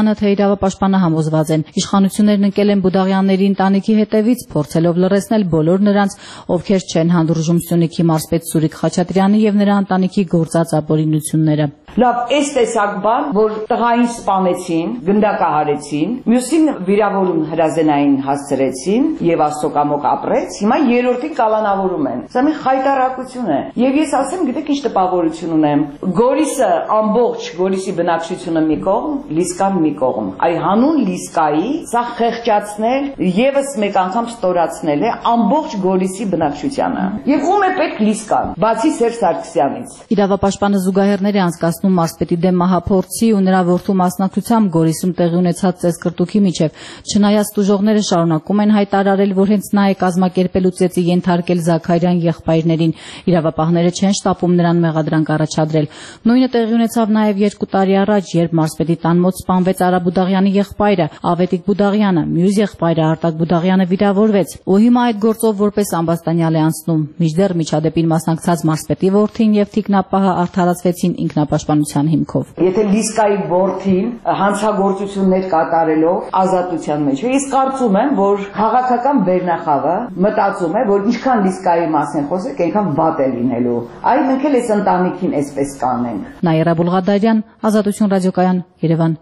Բուդաղյանը, թե իրավապաշտպանը համոզված են, իշխանություններն ընկել են Բուդաղյանների ընտանիքի հետևից, փորձելով լռեցնել բոլոր նրանց, ովքեր չեն հանդուրժում Սյունիքի մարզպետ Սուրիկ Խաչատրյանի եւ նրա ընտանիքի գործած ապօրինությունները։ Լավ, այս տեսակ բան, որ տղային սպանեցին, գնդակահարեցին, մյուսին վիրավորում հրազենային հասցրեցին եւ աստոկամոկ ապրեց, հիմա երրորդին կալանավորում են։ Սա մի խայտարակություն է։ Եվ ես ասեմ, գիտեք ինչ տպավորություն ունեմ։ Գորիսը ամբողջ Գորիսի բնակչությունը մի կողմ, Լիսկան մի կողմ։ Այ հանուն Լիսկայի սա խեղճացնել եւս մեկ անգամ ստորացնել է ամբողջ Գորիսի բնակչությանը։ Եվ ում է պետք Լիսկան, բացի Սերժ Սարգսյանից։ Իրավապաշտպանը զուգահեռներ է անցկացնում մարզպետի դեմ մահափորձի ու նրա որդու մասնակցությամբ Գորիսում տեղի ունեցած ծեսկրտուքի միջև։ Չնայած տուժողները շարունակում են հայտարարել, որ հենց նա է կազմակերպել ու ծեծի ենթարկել Զաքարյան եղբայրներին, իրավապահները չեն շտապում նրան մեղադրանք առաջադրել։ Նույնը տեղի ունեցավ նաև երկու տարի առաջ, երբ մարզպետի տան մոտ սպանվեց Արա Բուդաղյանի եղբայրը, Ավետիք Բուդաղյանը, մյուս եղբայրը Արտակ Բուդաղյանը վիրավորվեց, ու հիմա այդ գործով որպես ամբաստանյալ է անցնում։ Մինչդեռ միջադեպին մասնակցած մարզպետի որդին եւ թիկնապահը արդարացվեցին ինքնապաշտպանության հիմքով։ Եթե Լիսկայի որդին հանցագործություններ կատարելով ազատության մեջ է, ես կարծում եմ, որ քաղաքական վերնախավը մտածում է, որ ինչքան Լիսկայի մասին խոսեք, այնքան վատ է լինելու։ Այ մենք էլ այս ընտանիքին այսպես կանենք։ Նաիրա Բուլղադարյան, Ազատություն ռադիոկայան, Երևան։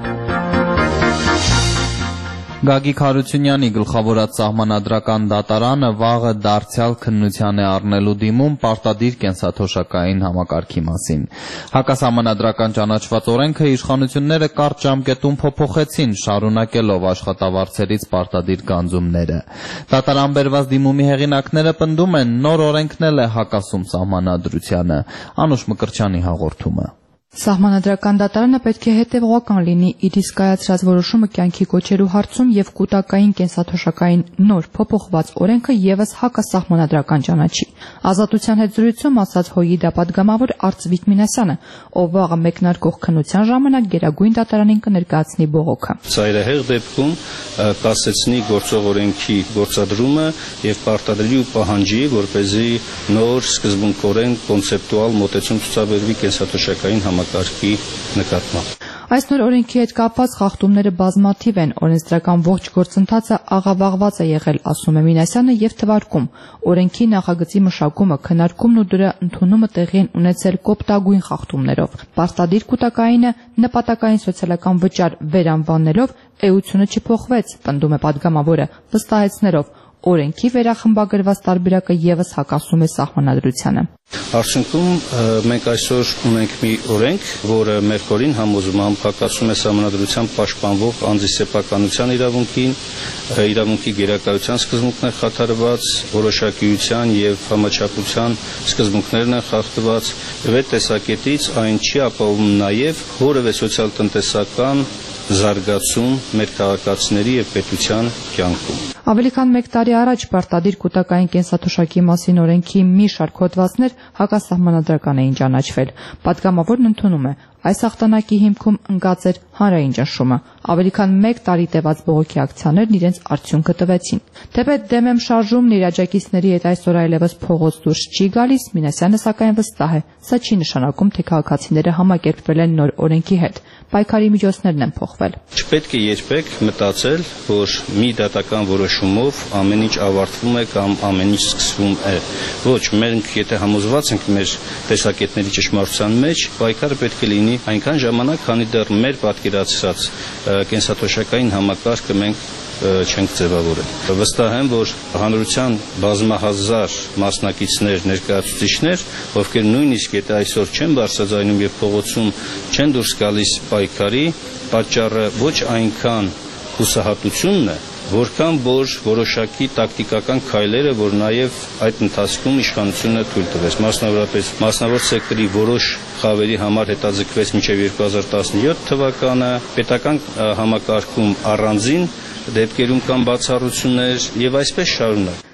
Գագիկ Հարությունյանի գլխավորած սահմանադրական դատարանը վաղը դարձյալ քննության է առնելու դիմում պարտադիր կենսաթոշակային համակարգի մասին։ Հակասահմանադրական ճանաչված օրենքը իշխանությունները կարճ ժամկետում փոփոխեցին, շարունակելով աշխատավարձերից պարտադիր գանձումները։ Դատարան բերված դիմումի հեղինակները պնդում են, նոր օրենքն էլ է հակասում սահմանադրությանը։ Անուշ Մկրտչյանի հաղորդումը։ Սահմանադրական դատարանը պետք է հետևողական լինի իր իսկ կայացրած որոշումը կյանքի կոչելու հարցում եւ կൂട്ടակային կենսաթոշակային նոր փոփոխված օրենքը եւս հակասահմանադրական ճանաչի։ Ազատության հետ զրույցում ասաց ՀՅԴ պատգամավոր Արծվիկ Մինասյանը, ով վաղը մեկնարկող քննության ժամանակ Գերագույն դատարանին կներկայացնի բողոքը։ Ծայրահեղ դեպքում կասեցնի գործող օրենքի գործադրումը եւ պարտադրի ու պահանջի, որպեսզի նոր սկզբունքորեն կոնցեպտուալ մոտեցում ցուցաբերվի կենսաթոշակային համակարգի նկատմամբ։ Այս նոր օրենքի հետ կապված խախտումները բազմաթիվ են, օրենսդրական ողջ գործընթացը աղավաղված է եղել, ասում է Մինասյանը եւ թվարկում։ Օրենքի նախագծի մշակումը, քննարկումն ու դրա ընդունումը տեղի են ունեցել կոպտագույն խախտումներով։ Պարտադիր կൂട്ടակայինը նպատակային սոցիալական վճար վերանվանելով էությունը չփոխվեց, պնդում է պատգամավորը, վստահեցնելով օրենքի վերախմբագրված տարբերակը եւս հակասում է սահմանադրությանը։ Արդյունքում մենք այսօր ունենք մի օրենք, որը մեր կորին համոզմամբ հակասում է սահմանադրությամբ պաշտպանվող անձի սեփականության իրավունքին, իրավունքի գերակայության սկզբունքներ խաթարված, որոշակիության եւ համաչափության սկզբունքներն են խախտված, եւ այդ տեսակետից այն չի ապահովում նաեւ որևէ սոցիալ-տնտեսական զարգացում մեր քաղաքացիների եւ պետության կյանքում։ Ավելի քան մեկ տարի առաջ պարտադիր կൂട്ടակային կենսաթոշակի մասին օրենքի մի շարք հոդվածներ հակասահմանադրական էին ճանաչվել։ Պատգամավորն ընդունում է, այս հաղթանակի հիմքում ընկած էր հանրային ճնշումը։ Ավելի քան մեկ տարի տևած բողոքի ակցիաներն իրենց արդյունքը տվեցին։ Թեպետ դեմ եմ շարժումն իր աջակիցների հետ այսօր այլևս փողոց դուրս չի գալիս, Մինասյանը սակայն վստահ է, սա չի նշանակում, թե քաղաքացիները համակերպվել են նոր օրենքի հետ։ Պայքարի միջոցներն են փոխվել։ Չպետք է երբեք մտածել, որ մի դատական որոշումով ամեն ինչ ավարտվում է կամ ամեն ինչ սկսվում է։ Ոչ, մենք եթե համոզված ենք մեր տեսակետների ճշմարտության մեջ, պայքարը պետք է լինի այնքան ժամանակ, քանի դեռ մեր պատկերացրած կենսաթոշակային համակարգը մենք չենք ձևավորել։ Վստահ եմ, որ հանրության բազմահազար մասնակիցներ, ներկայացուցիչներ, ովքեր նույնիսկ եթե այսօր չեն բարձրաձայնում եւ փողոցում չեն դուրս գալիս պայքարի, պատճառը ոչ այնքան հուսահատությունն է, որքան որ որոշակի տակտիկական քայլերը, որ նաև այդ ընթացքում իշխանությունը թույլ տվեց, մասնավորապես մասնավոր սեկտորի որոշ խավերի համար հետաձգվեց մինչև երկու հազար տասնյոթ թվականը, պետական համակարգում առանձին դեպքերում կան բացառություններ եւ այսպես շարունակ։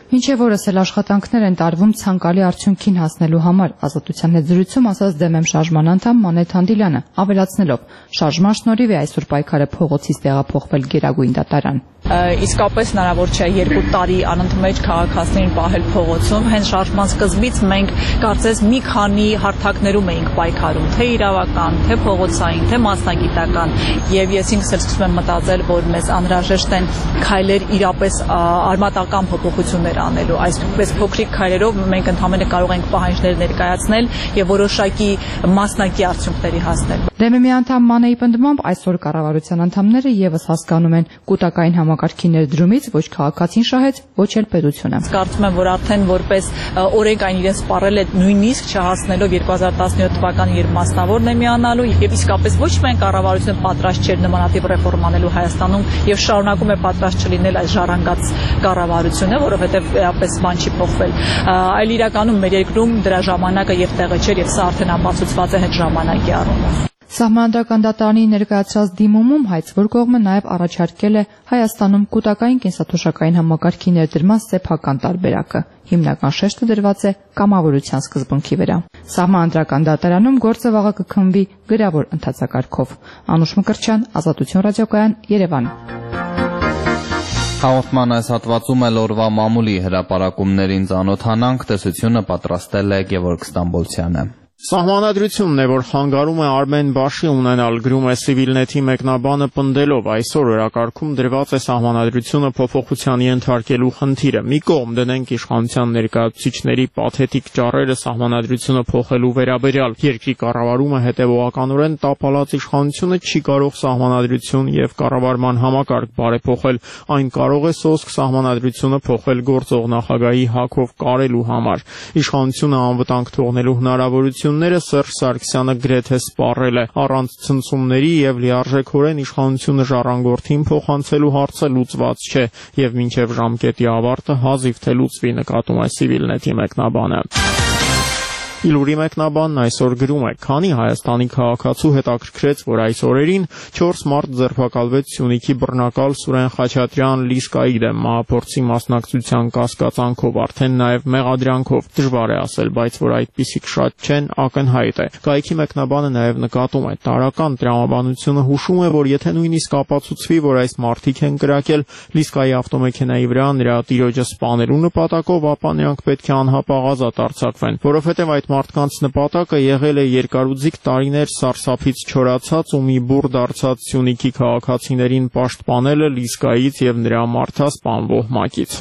Մինչև օրս էլ աշխատանքներ են տարվում ցանկալի արդյունքին հասնելու համար, Ազատության հետ զրույցում ասաց դեմ եմ շարժման անդամ Մանեթ Հանդիլյանը, ավելացնելով. շարժման շնորհիվ է այսօր պայքարը փողոցից տեղափոխվել Գերագույն դատարան։ Իսկապես հնարավոր չէ երկու տարի անընդմեջ քաղաքացիներին պահել փողոցում, հենց շարժման սկզբից մենք կարծես մի քանի հարթակներում էինք պայքարում, թե իրավական, թե փողոցային, թե մասնագիտական, եւ ես ինքս էլ սկսում եմ մտածել, որ մեզ անհրաժեշտ են քայլեր իրապես արմատական փոփոխություններ անելու, այսպես փոքրիկ քայլերով մենք ընդհանրապես կարող ենք պահանջներ ներկայացնել եւ որոշակի մասնակի արդյունքների հասնել։ Դեմի անդամ Մանեի պնդմամբ այսօր կառավարության անդամները եւս հասկանում են կൂട്ടակային համակարգի ներդրումից ոչ քաղաքացին շահեց, ոչ էլ պետությունը։ Կարծում եմ, որ արդեն որպես օրենք այն իրենց սպառել է նույնիսկ չհասնելով երկու հազար տասնյոթ թվականին, երբ մասնավորն է միանալու, եւ իսկապես ոչ միայն կառավարությունը պատրաստ չէր նմանատիպ ռեֆորմ անելու Հայաստանում եւ շարունակում է պատրաստ չլինել այս ժառանգած կառավարությունը, որովհետեւ էապես բան չի փոխվել, այլ իրականում մեր երկրում դրա ժամանակը եւ տեղը չէր եւ սա արդեն ապացուցված է հենց ժամանակի առումով։ Սահմանադրական դատարանի ներկայացրած դիմումում հայցվոր կողմը նաև առաջարկել է Հայաստանում կൂട്ടակային կենսաթոշակային համակարգի ներդրման սեփական տարբերակը։ Հիմնական շեշտը դրված է կամավորության սկզբունքի վրա։ Սահմանադրական դատարանում գործը վաղը կքննվի գրավոր ընթացակարգով։ Անուշ Մկրտչյան, Ազատություն ռադիոկայան, Երևան։ Հաղորդման այս հատվածում էլ օրվա մամուլի հրապարակումներին ծանոթանանք, տեսությունը պատրաստել է Գևորգ Ստամբոլցյանը։ Սահմանադրությունն է, որ խանգարում է Արմեն Բաշի ունենալ, գրում է Civilnet-ի մեկնաբանը պնդելով, այսօր օրակարգում դրված է սահմանադրությունը փոփոխության ենթարկելու խնդիրը։ Մի կողմ դնենք իշխանության ներկայացուցիչների պաթետիկ ճառերը սահմանադրությունը փոխելու վերաբերյալ։ Երկրի կառավարումը հետևողականորեն տապալած իշխանությունը չի կարող սահմանադրություն եւ կառավարման համակարգ բարեփոխել, այն կարող է սոսկ սահմանադրությունը փոխել գործող նախագահի հակով կարելու համար։ Իշխանությունը անվտանգ թողնելու հնարավորություն Սերժ Սարգսյանը գրեթե սպառել է առանց ցնցումների եւ լիարժեքորեն իշխանությունը ժառանգորդին փոխանցելու հարցը լուծված չէ եւ մինչեւ ժամկետի ավարտը հազիվ թե լուծվի, նկատում է Civilnet-ի մեկնաբանը։ Իլուրի մեկնաբանն այսօր գրում է. քանի Հայաստանի քաղաքացու հետաքրքրեց, որ այս օրերին չորս մարդ ձերբակալվեց Սյունիքի բռնակալ Սուրեն Խաչատրյան Լիսկայի դեմ մահափորձի մասնակցության կասկածանքով, արդեն նաև մեղադրանքով։ Դժվար է ասել, բայց որ այդպիսիք շատ չեն, ակնհայտ է։ Կայքի մեկնաբանը նաև նկատում է. տարական տրամաբանությունը հուշում է, որ եթե նույնիսկ ապացուցվի, որ այս մարդիկ են կրակել Լիսկայի ավտոմեքենայի վրա նրա տիրոջը սպանելու նպատակով, ապա նրանք պետք է անհապաղ ազատ արձակվեն, որովհետև այդ մարդկանց նպատակը եղել է երկարուձիգ տարիներ սարսափից չորացած ու մի բուռ դարձած Սյունիքի քաղաքացիներին պաշտպանելը Լիսկայից եւ նրա մարդասպանվող մակից։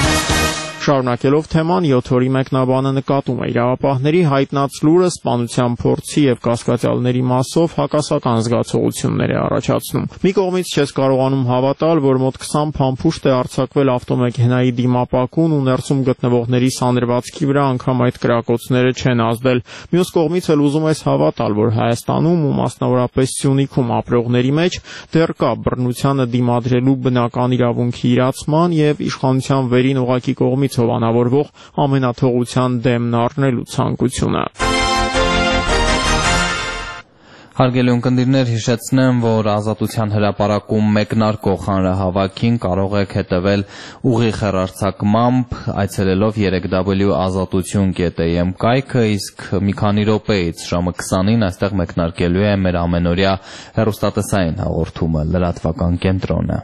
Շարունակելով թեման, յոթ օրի մեկնաբանը նկատում է իրավապահների հայտնած լուրը սպանության փորձի եւ կասկածյալների մասով հակասական զգացողություններ է առաջացնում։ Մի կողմից չես կարողանում հավատալ, որ մոտ քսան փամփուշտ է արձակվել ավտոմեքենայի դիմապակուն ու ներսում գտնվողների սանրվածքի վրա, անգամ այդ կրակոցները չեն ազդել։ Մյուս կողմից էլ ուզում ես հավատալ, որ Հայաստանում ու մասնավորապես Սյունիքում ապրողների մեջ դեռ կա բռնությանը դիմադրելու բնական իրավունքի իրացման եւ իշխանության վերին օղակի կողմից հովանավորվող ամենաթողության դեմն առնելու ցանկությունը։ Հարգելի ունկնդիրներ, հիշեցնեմ, որ Ազատության հրապարակում մեկնարկող հանրահավաքին կարող եք հետևել ուղիղ հեռարձակմամբ այցելելով երեք w ազատություն կետ a m կայքը, իսկ մի քանի րոպեից ժամը քսանին այստեղ մեկնարկելու է մեր ամենօրյա հեռուստատեսային հաղորդումը լրատվական կենտրոնը։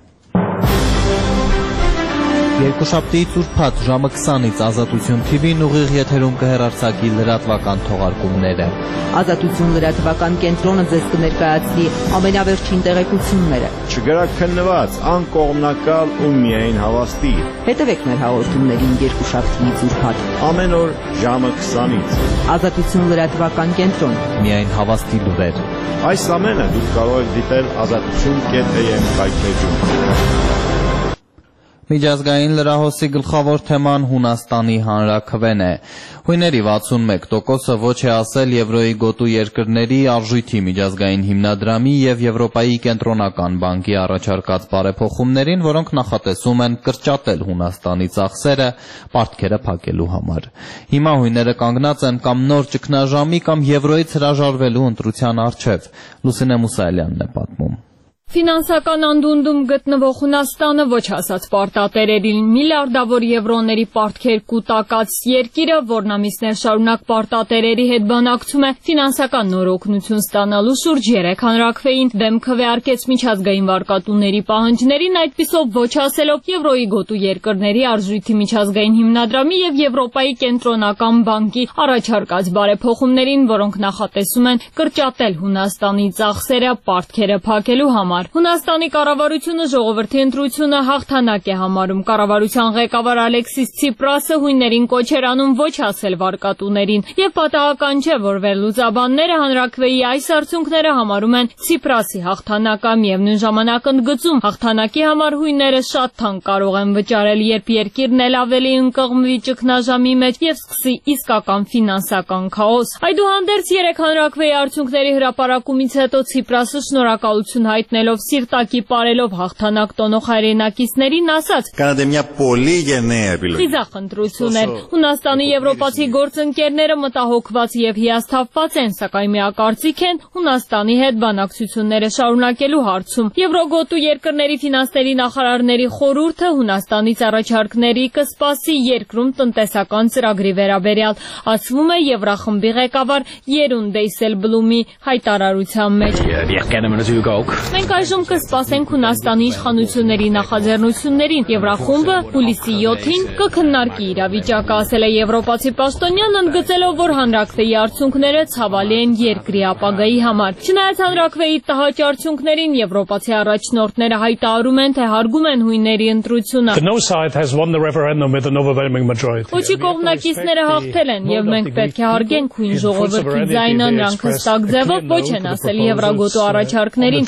Երկուշաբթի ծուրփաթ ժամը քսանից Ազատություն T V-ն ուղիղ եթերում կհեռարձակի լրատվական թողարկումները։ Ազատություն լրատվական կենտրոնը ձեզ կներկայացնի ամենավերջին տեղեկությունները։ Չգրաքննված, անկողմնակալ ու միայն հավաստի։ Հետևեք մեր հաղորդումներին երկուշաբթի ծուրփաթ ամեն օր ժամը քսանից։ Ազատություն լրատվական կենտրոն։ Միայն հավաստի լուրեր։ Այս ամենը դուք կարող եք դիտել ազատություն կետ a m կայքեջում։ Միջազգային լրահոսի գլխավոր թեման Հունաստանի հանրաքվեն է։ Հույների վաթսունմեկ տոկոսը ոչ է ասել Եվրոյի գոտու երկրների արժույթի միջազգային հիմնադրամի եւ Եվրոպայի կենտրոնական բանկի առաջարկած բարեփոխումներին, որոնք նախատեսում են կրճատել Հունաստանի ծախսերը պարտքերը փակելու համար։ Հիմա հույները կանգնած են կամ նոր ճգնաժամի կամ Եվրոյից հրաժարվելու ընտրության առջև։ Լուսինե Մուսայելյանն է պատմում։ Ֆինանսական անդունդում գտնվող Հունաստանը ոչ ասած պարտատերերին միլիարդավոր եվրոների պարտքեր կուտակած երկիրը, որն ամիսներ շարունակ պարտատերերի հետ բանակցում է ֆինանսական նոր օգնություն ստանալու շուրջ երեք հանրաքվեին դեմ քվեարկեց միջազգային վարկատուների պահանջներին, այդպիսով ոչ ասելով Եվրոյի գոտու երկրների արժույթի միջազգային հիմնադրամի եւ Եվրոպայի կենտրոնական բանկի առաջարկած բարեփոխումներին, որոնք նախատեսում են կրճատել Հունաստանի ծախսերը պարտքերը փակելու համար։ Հունաստանի կառավարությունը ժողովրդի ընտրությունը հաղթանակ է համարում։ Կառավարության ղեկավար Ալեքսիս Ցիպրասը հույներին կոչ էր անում ոչ ասել վարկատուներին եւ պատահական չէ, որ վերլուծաբանները հանրաքվեի այս արդյունքները համարում են Ցիպրասի հաղթանակը, միևնույն ժամանակ ընդգծում հաղթանակի համար հույները շատ թանկ կարող են վճարել, երբ երկիրն էլ ավելի ընկղմվի ճգնաժամի մեջ եւ սկսի իսկական ֆինանսական քաոս։ Այդուհանդերձ երեք հանրաքվեի արդյունքների հրապարակումից հետո Ցիպրասը շնորհակալություն հայտնելով սիրտակի պարելով հաղթանակ տոնող հայրենակիցներին ասաց. Խիզախ ընտրություն էր։ Հունաստանի եվրոպացի գործընկերները մտահոգված եւ հիասթափված են, սակայն միակարծիք են Հունաստանի հետ բանակցությունները շարունակելու հարցում։ Եվրոգոտու երկրների ֆինանսների նախարարների խորհուրդը Հունաստանից առաջարկների կսպասի երկրում տնտեսական ծրագրի վերաբերյալ, ասվում է Եվրախմբի ղեկավար Երուն Դեյսելբլումի հայտարարության մեջ։ Մենք այժմ կսպասենք Հունաստանի իշխանությունների նախաձեռնություններին։ Եվրախումբը հուլիսի յոթին կքննարկի իրավիճակը, ասել է եվրոպացի պաշտոնյան, ընդգծելով, որ հանրաքվեի արդյունքները ցավալի են երկրի ապագայի համար։ Չնայած հանրաքվեի տհաճ արդյունքներին, եվրոպացի առաջնորդները հայտարարում են, թե հարգում են հույների ընտրությունը։ Ոչի կողմնակիցները հաղթել են, եւ մենք պետք է հարգենք հույն ժողովրդի ձայնը, նրանք հստակ ձևով ոչ են ասել Եվրագոտու առաջարկներին։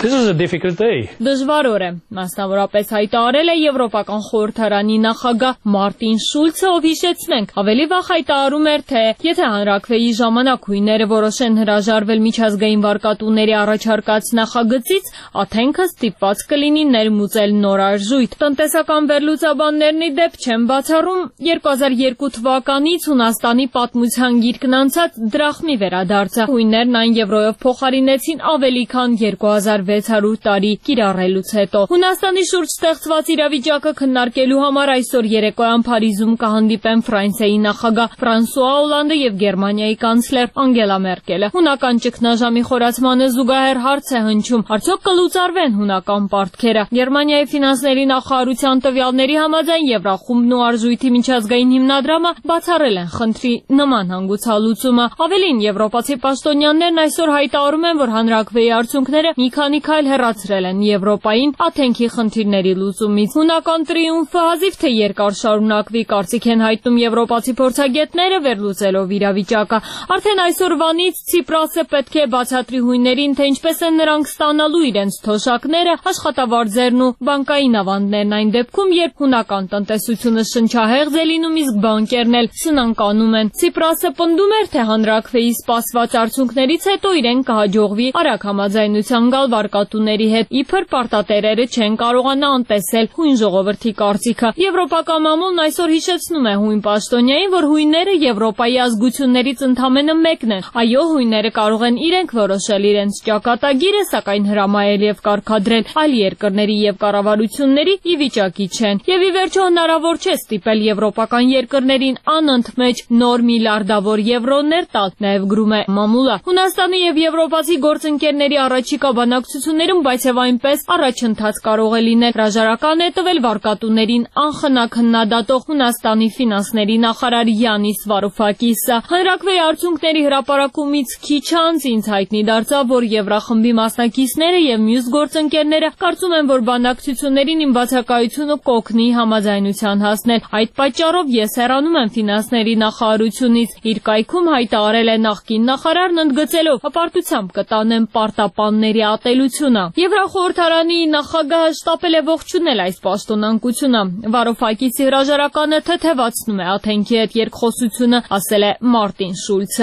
Դժվար օր է, մասնավորապես հայտարարել է Եվրոպական խորհրդարանի նախագահ Մարտին Շուլցը, ով հիշեցնենք, ավելի վաղ հայտարարում էր, թե եթե հանրաքվեի ժամանակ հույները որոշեն հրաժարվել միջազգային վարկատուների առաջարկած նախագծից, Աթենքը ստիպված կլինի ներմուծել նոր արժույթ։ Տնտեսական վերլուծաբաններն ի դեպ չեն բացառում երկու հազար երկու թվականից Հունաստանի պատմության գիրկն անցած դրախմի վերադարձը։ Հույներն այն եվրոյով փոխարինեցին ավելի քան երկու հազար վեց հարյուր տարի կիրառելուց հետո։ Հունաստանի շուրջ ստեղծված իրավիճակը քննարկելու համար այսօր երեկոյան Փարիզում կհանդիպեն Ֆրանսիայի նախագահ Ֆրանսուଆ Օլանդը եւ Գերմանիայի կանցլեր Անգելա Մերկելը։ Հունական ճգնաժամի խորացմանը զուգահեռ հարց է հնչում. արդյոք կլուծարվեն հունական պարտքերը։ Գերմանիայի ֆինանսների նախարարության տվյալների համաձայն Եվրախումբն ու արժույթի միջազգային հիմնադրամը բացառել են խնդրի նման հանգուցալուծումը։ Ավելին, եվրոպացի պաշտոնյաներն այսօր հայտարարում են, որ հանրաքվեի արդյունքները մի քանի քայլ հեռացրել են Եվրոպային Աթենքի խնդիրների լուծումից։ Հունական տրիումֆը հազիվ թե երկար շարունակվի, կարծիք են հայտնում եվրոպացի փորձագետները, վերլուծելով իրավիճակը։ Արդեն այսօրվանից Ցիպրասը պետք է բացատրի հույներին, թե ինչպես են նրանք ստանալու իրենց թոշակները, աշխատավարձերն ու բանկային ավանդներն այն դեպքում, երբ հունական տնտեսությունը շնչահեղձ է լինում, իսկ բանկերն էլ սնանկանում են։ Ցիպրասը պնդում էր, թե հանրաքվեի սպասված արդյունքներից հետո իրեն կհաջողվի արագ համաձայնության գալ վարկատուների հետ, իբր պարտատերերը չեն կարողանա անտեսել հույն ժողովրդի կարծիքը։ Եվրոպական մամուլն այսօր հիշեցնում է հույն պաշտոնյային, որ հույները Եվրոպայի ազգություններից ընդամենը մեկն են։ Այո, հույները կարող են իրենք որոշել իրենց ճակատագիրը, սակայն հրամայել եւ կարգադրել այլ երկրների եւ կառավարությունների ի վիճակի չեն։ Եվ ի վերջո հնարավոր չէ ստիպել եվրոպական երկրներին անընդմեջ նոր միլիարդավոր եվրոներ տալ, նաեւ գրում է մամուլը։ Հունաստանի եւ եվրոպացի գործընկերների առաջիկա բանակցություններում, բայց եւ այնպես առաջընթաց կարող է լինել։ Հրաժարական է տվել վարկատուներին անխնա քննադատող Հունաստանի ֆինանսների նախարար Յանիս Վարուֆակիսը։ Հանրաքվեի արդյունքների հրապարակումից քիչ անց ինձ հայտնի դարձավ, որ Եվրախմբի մասնակիցները եւ մյուս գործընկերները կարծում են, որ բանակցություններին իմ բացակայությունը կօգնի համաձայնության հասնել։ Այդ պատճառով ես հեռանում եմ ֆինանսների նախարարությունից։ Իր կայքում հայտարարել է նախկին նախարարն, ընդգծելով հպարտությամբ կտանեմ պարտապանների ատելությունը։ Եվրախորհրդարանի նախագահը շտապել է ողջունել այս պաշտոնանկությունը։ Վարուֆակիսի հրաժարականը թեթևացնում է Աթենքի հետ երկխոսությունը, ասել է Մարտին Շուլցը։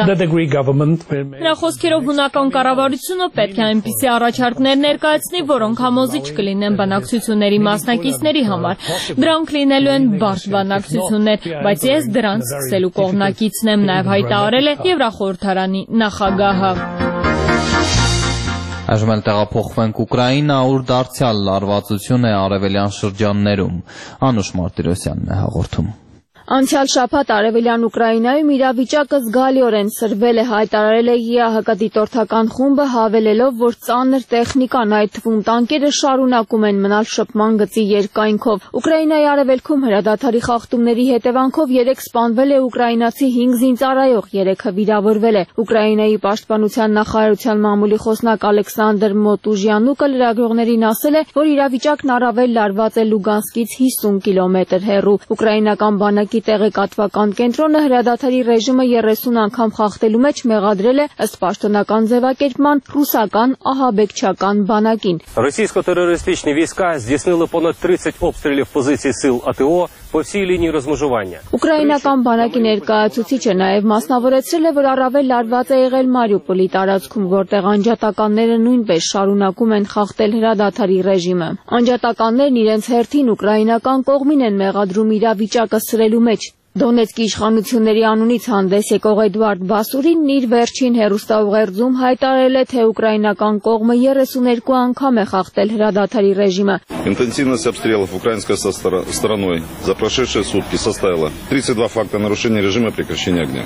Նրա խոսքերով հունական կառավարությունը պետք է այնպիսի առաջարկներ ներկայացնի, որոնք համոզիչ կլինեն բանակցությունների մասնակիցների համար։ Դրանք լինելու են բարդ բանակցություններ, բայց ես դրանց սկսելու կողմնակիցն եմ, նաև հայտարարել է Եվրախորհրդարանի նախագահը։ Այժմ էլ տեղափոխվենք Ուկրաինա, ուր դարձյալ լարվածություն է արևելյան շրջաններում։ Անուշ Մարտիրոսյանն է հաղորդում։ Անցյալ շաբաթ արևելյան Ուկրաինայում իրավիճակը զգալիորեն սրվել է, հայտարարել է ԵԱՀԿ դիտորդական խումբը, հավելելով, որ ծանր տեխնիկան, այդ թվում տանկերը շարունակում են մնալ շփման գծի երկայնքով։ Ուկրաինայի արևելքում հրադադարի խախտումների հետևանքով երեկ սպանվել է ուկրաինացի հինգ զինծառայող, երեքը վիրավորվել է։ Ուկրաինայի պաշտպանության նախարարության մամուլի խոսնակ Ալեքսանդր Մոտուժյանուկը լրագրողներին ասել է, որ իրավիճակն առավել լարված է Լուգանսկից հիսուն կիլոմետր հեռու։ Ուկրաինական բանակի տեղեկատվական կենտրոնը հրադադարի ռեժիմը երեսուն անգամ խախտելու մեջ մեղադրել է ըստ պաշտոնական ձևակերպման ռուսական ահաբեկչական բանակին։ Російсько-терористичні війська здійснили понад тридцять обстрілів позицій сил АТО по всій лінії розмежування. Ուկրաինական բանակի ներկայացուցիչը նաև մասնավորեցրել է, որ առավել լարված է եղել Մարիուպոլի տարածքում, որտեղ անջատականները նույնպես շարունակում են խախտել հրադադարի ռեժիմը։ Անջատականներն իրենց հերթին ուկրաինական կողմին են մեղադրում իրավիճակը սրելու մեջ։ Դոնեցկի իշխանությունների անունից հանդես եկող Էդուարդ Բասուրին իր վերջին հեռուստաուղերձում հայտարարել է, թե ուկրաինական կողմը երեսուներկու անգամ է խախտել հրադադարի ռեժիմը։ Интенсивность обстрелов украинской стороной за прошедшие сутки составила тридцать два факта нарушения режима прекращения огня.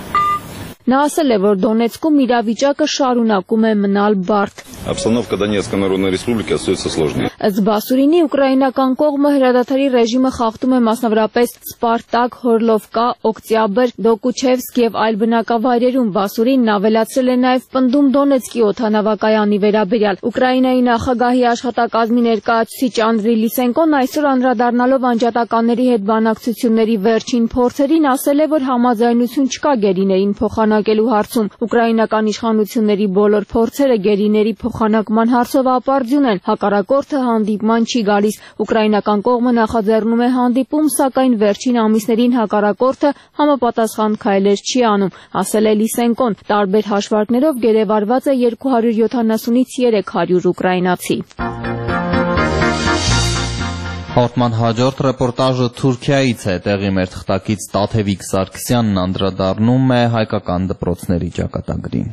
Նա ասել է, որ Դոնեցկում իրավիճակը շարունակում է մնալ բարդ։ Обстановка Донецкой Народной Республики остается сложной. Ըստ Բասուրինի ուկրաինական կողմը հրադադարի ռեժիմը խախտում է մասնավորապես Սպարտակ, Հորլովկա, Օկտյաբր, Դոկուչևսկ եւ այլ բնակավայրերում։ Բասուրինն ավելացրել է նաեւ պնդում Դոնեցկի օդանավակայանի վերաբերյալ։ Ուկրաինայի նախագահի աշխատակազմի ներկայացուցիչ Անդրի Լիսենկոն այսօր անդրադառնալով անջատականների հետ բանակցությունների վերջին փորձերին ասել է, որ համաձայնություն չկա գերիներին փոխանակելու հարցում։ Ուկրաինական իշխանությունների բոլոր փորձերը գերիների փոխանակման հարցով ապարդյուն են, հակառակորդը հանդիպման չի գալիս։ Ուկրաինական կողմը նախաձեռնում է հանդիպում, սակայն վերջին ամիսներին հակառակորդը համապատասխան քայլեր չի անում, ասել է Լիսենկոն։ Տարբեր հաշվարկներով գերեվարված է երկու հարյուր յոթանասունից երեք հարյուր ուկրաինացի։ Հաղորդման հաջորդ ռեպորտաժը Թուրքիայից է, տեղի մեր թղթակից Տաթևիկ Սարգսյանն անդրադառնում է հայկական դպրոցների ճակատագրին։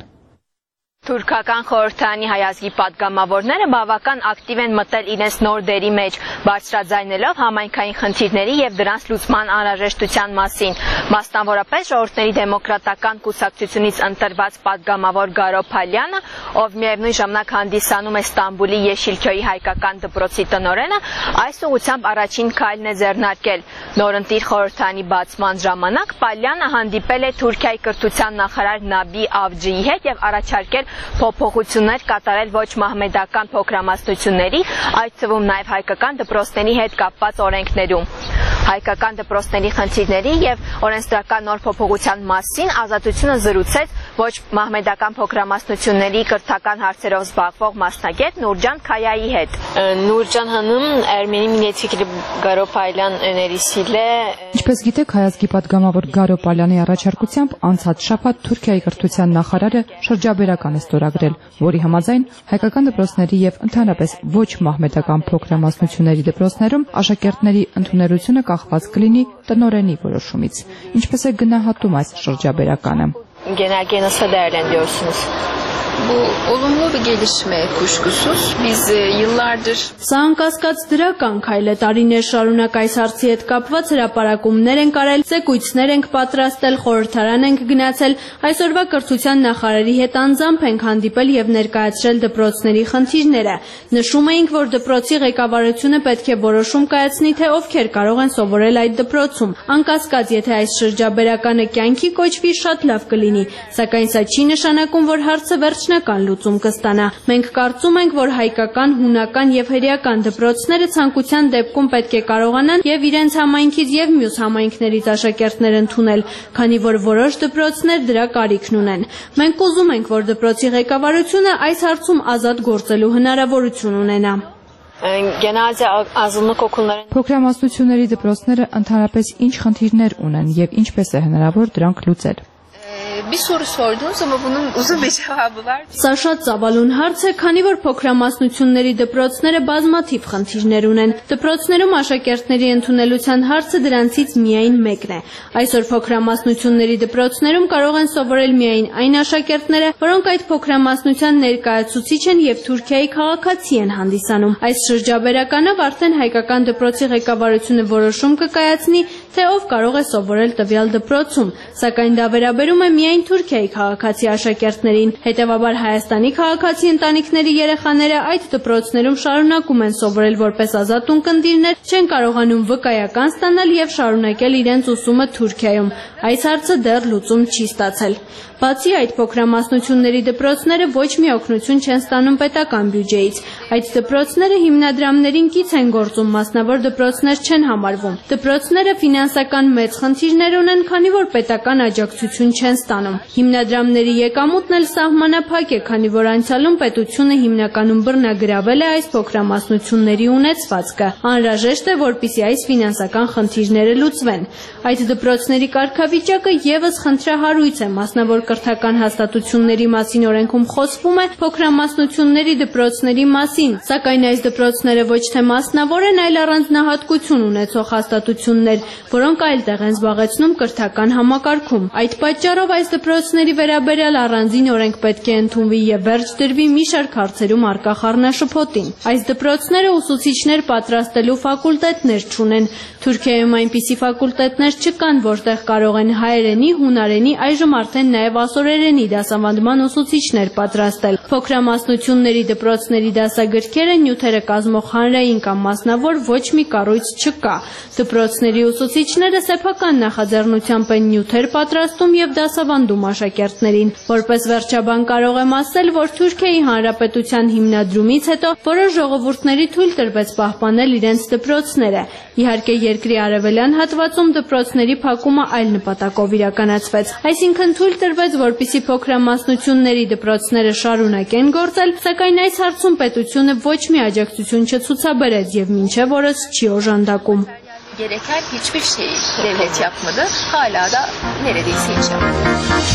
Թուրքական խորհրդարանի հայազգի պատգամավորները բավական ակտիվ են մտել իրենց նոր դերի մեջ, բարձրաձայնելով համայնքային խնդիրների եւ դրանց լուծման անհրաժեշտության մասին։ Մասնավորապես ժողովրդների դեմոկրատական կուսակցությունից ընտրված պատգամավոր Գարո Փալյանը, ով միևնույն ժամանակ հանդիսանում է Ստամբուլի Եշիլքյոյի հայկական դպրոցի տնօրենը, այս ուղղությամբ առաջին քայլն է ձեռնարկել։ Նորընտիր խորհրդարանի բացման ժամանակ Փալյանը հանդիպել է Թուրքիայի կրթության նախարար Նաբի Ավջիի հետ եւ առաջարկել փոփոխություններ կատարել ոչ մահմեդական փոքրամասնությունների, այդ թվում նաև հայկական դպրոցների հետ կապված օրենքներում։ Հայկական դպրոցների խնդիրների եւ օրենսդրական նոր փոփոխության մասին Ազատությունը զրուցեց ոչ մահմեդական փոքրամասնությունների կրթական հարցերով զբաղվող մասնագետ Նուրջան Քայայի հետ։ Նուրջան հանım Ermeni Milliyetvekili Garo Paylan önerisiyle Ինչպես գիտեք, հայազգի պատգամավոր Գարո Պալյանի առաջարկությամբ անցած շաբաթ Թուրքիայի կրթության նախարարը շրջաբերական է ստորագրել, որի համաձայն հայկական դպրոցների եւ ընդհանրապես ոչ մահմեդական փոքրամասնությունների դպրոցներում աշակերտների ընդունելությունը կախված կլինի տնօրենի որոշումից։ Ինչպես է գնահատում այս շրջաբերականը։ Genelge nasıl değerlendiriyorsunuz? Bu olumlu bir gelişme kuşkusuz. Biz yıllardır Սա անկասկած դրական քայլ է, տարիներ շարունակ այս հարցի հետ կապված հրապարակումներ են կարել, զեկույցներ ենք պատրաստել, խորհրդարան ենք գնացել, այսօրվա կրթության նախարարի հետ անձամբ ենք հանդիպել եւ ներկայացրել դպրոցների խնդիրները։ Նշում էինք, որ դպրոցի ղեկավարությունը պետք է որոշում կայացնի, թե ովքեր կարող են սովորել այդ դպրոցում։ Անկասկած, եթե այս շրջաբերականը կյանքի կոչվի, շատ լավ կլինի, սակայն սա չի նշանակում, որ հարցը վերջնական լուծում կստանա։ Մենք կարծում ենք, որ հայկական, հունական եւ հրեական դպրոցները ցանկության դեպքում պետք է կարողանան եւ իրենց համայնքից եւ մյուս համայնքներից աշակերտներ ընդունել, քանի որ որոշ դպրոցներ դրա կարիքն ունեն։ Մենք ուզում ենք, որ դպրոցի ղեկավարությունը այս հարցում ազատ գործելու հնարավորություն ունենա։ Genelde azınlık okulların Փոքրամասնությունների դպրոցները ընդհանրապես ինչ խնդիրներ ունեն եւ ինչպես է հնարավոր դրանք լուծել։ Bir soru sordunuz ama bunun uzun bir cevabı var. Սա շատ ծավալուն հարց է, քանի որ փոքրամասնությունների դպրոցները բազմաթիվ խնդիրներ ունեն։ Դպրոցներում աշակերտների ընդունելության հարցը դրանցից միայն մեկն է։ Այսօր փոքրամասնությունների դպրոցներում կարող են սովորել միայն այն աշակերտները, որոնք այդ փոքրամասնության ներկայացուցիչ են եւ Թուրքիայի քաղաքացի են հանդիսանում։ Այս շրջաբերականով արդեն հայկական դպրոցի ղեկավարությունը որոշում կկայացնի, թե ով կարող է սովորել տվյալ դպրոցում, սակայն դա վերաբերում է միայն Թուրքիայի քաղաքացի աշակերտներին։ Հետևաբար Հայաստանի քաղաքացի ընտանիքների երեխաները այդ դպրոցներում շարունակում են սովորել որպես ազատ ունկնդիրներ, չեն կարողանում վկայական ստանալ եւ շարունակել իրենց ուսումը Թուրքիայում։ Այս հարցը դեռ լուծում չի ստացել։ Բացի այդ, փոքրամասնությունների դպրոցները ոչ մի օգնություն չեն ստանում պետական բյուջեից։ Այդ դպրոցները հիմնադրամներին կից են գործում, մասնավոր դպրոցներ չեն համարվում։ Դպրոցները ֆինանսական մեծ խնդիրներ ունեն, քանի որ պետական աջակցություն չեն ստանում։ Հիմնադրամների եկամուտն էլ սահմանափակ է, քանի որ անցյալում պետությունը հիմնականում բռնագրավել է այս փոքրամասնությունների ունեցվածքը։ Անհրաժեշտ է, որպեսզի այս ֆինանսական խնդիրները լուծվեն։ Այդ դպրոցների կարգավիճակը եւս խնդրահարույց է, մասնավոր կրթական հաստատությունների մասին օրենքում խոսվում է փոքրամասնությունների դպրոցների մասին, սակայն այս դպրոցները ոչ թե մասնավոր են, այլ առանձնահատկություն ունեցող հաստատություններ, որոնք այլ տեղ են զբաղեցնում կրթական համակարգում։ Այդ պատճառով այս դպրոցների վերաբերյալ առանձին օրենք պետք է ընդունվի եւ վերջ դրվի մի շարք հարցերում առկա խառնաշփոթին։ Այս դպրոցները ուսուցիչներ պատրաստելու ֆակուլտետներ չունեն։ Թուրքիայում այնպիսի ֆակուլտետներ չկան, որտեղ կարող են հայերենի, հունարենի, այժմ արդեն նաեւ ասորերենի դասավանդման ուսուցիչներ պատրաստել։ Փոքրամասնությունների դպրոցների դասագրքերը նյութերը կազմող հանրային կամ մասնավոր ոչ մի կառույց չկա։ Դպրոցների ուսուցիչները սեփական նախաձեռնությամբ են նյութեր պատրաստում եւ դասավանդում աշակերտներին։ Որպես վերջաբան կարող եմ ասել, որ Թուրքիայի Հանրապետության հիմնադրումից հետո որոշ ժողովուրդների թույլ տրվեց պահպանել իրենց դպրոցները։ Իհարկե, երկրի արևելյան հատվածում դպրոցների փակումը այլ նպատակով իրականացվեց։ Այսինքն թույլ տրվեց, որպեսզի փոքրամասնությունների դպրոցները շարունակեն գործել, sակայն այս հարցում պետությունը ոչ մի աջակցություն չցուցաբերեց եւ մինչեւ օրս չի օժանդակում։ Gereken hiçbir şeyi devlet yapmadı. Hala da neredeyse hiç yapmadı.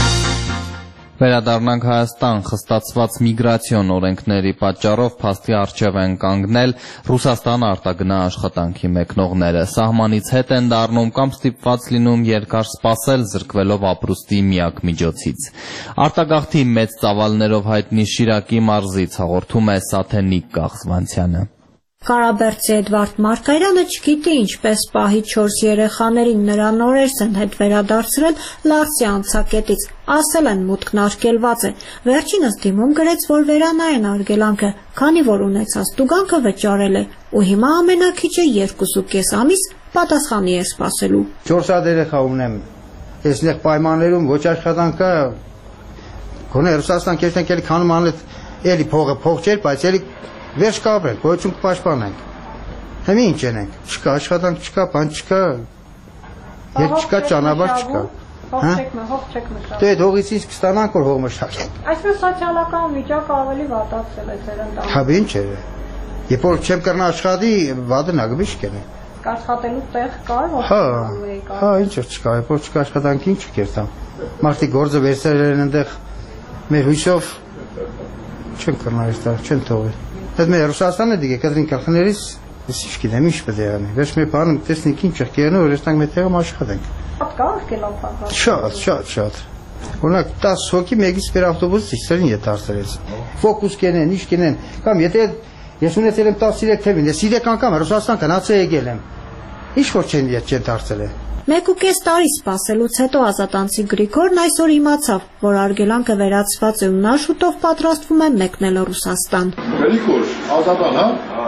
Վերադառնանք Հայաստան, խստացված միգրացիոն օրենքների պատճառով փաստի առջև են կանգնել Ռուսաստան արտագնա աշխատանքի մեկնողները։ Սահմանից հետ են դառնում կամ ստիպված լինում երկար սպասել զրկվելով ապրուստի միակ միջոցից։ Արտագաղթի մեծ ծավալներով հայտնի Շիրակի մարզից հաղորդում է Սաթենիկ Կաղզվանցյանը։ Կարաբերդցի Էդվարդ Մարկարյանը չգիտի ինչպես պահի չորս երեխաներին նրա նորերս են հետ վերադարձրել Լարսի անցակետից, ասել են մուտքն արգելված է, վերջինս դիմում գրեց, որ վերանայեն արգելանքը, քանի որ ունեցած տուգանքը վճարել է, ու հիմա ամենակիչը երկուսուկես ամիս պատասխանի է սպասելու։ Չորս հատ երեխա ունեմ, այսնեղ պայմաններում ոչ աշխատանքը, գոնե Ռուսաստան կեշտենք էլի քանում անլետ էլի փողը փող չէր, բայց էլի վերջ կապրենք, ոչում կպաշտպանենք։ Հիմա ինչ ենք, չկա աշխատանք, չկա, բան չկա, երբ չկա ճանապարհ չկա։ Հող չեք մշակել։ Դե հողից ինչ կստանանք, որ հող մշակենք։ Այսպես սոցիալական վիճակը ավելի վատացել է ձեր ընտանիքում։ Հա ինչ է։ Երբ որ չեմ կրնա աշխատի, վադնա գբիշ կենե։ Աշխատելու տեղ կար, որ Հա, հա, ինչ չկա, երբ որ չկա աշխատանք, ինչ կերտամ։ Մարդիկ գործը վերցրել են այնտեղ մեր հույսով չեն կրնա այստեղ, չեն թողել։ Այդ մեր Ռուսաստանը դիգե կադրին կախներից ես ինչ գիտեմ ինչ պետք է անի։ Վերջ մեր բանը տեսնենք ինչ է կերնու, որ այստեղ մեր տեղը աշխատենք։ Շատ կա արգելափակված։ Շատ, շատ, շատ։ Օրինակ տասը հոգի մեկից բեր ավտոբուսից իսրին է դարձրեց։ Ֆոկուս կենեն, ինչ կենեն։ Կամ եթե ես ունեցել եմ տասնյակ թևին, ես երեք անգամ Ռուսաստան գնացել եկել եմ։ Ինչ որ չեն իդ չեն դարձել։ Մեկ ու կես տարի սպասելուց հետո ազատանցի Գրիգորն այսօր իմացավ, որ արգելանքը վերացված է ու նա շուտով պատրաստվում է մեկնել Ռուսաստան։ Գրիգոր, ազատան, հա։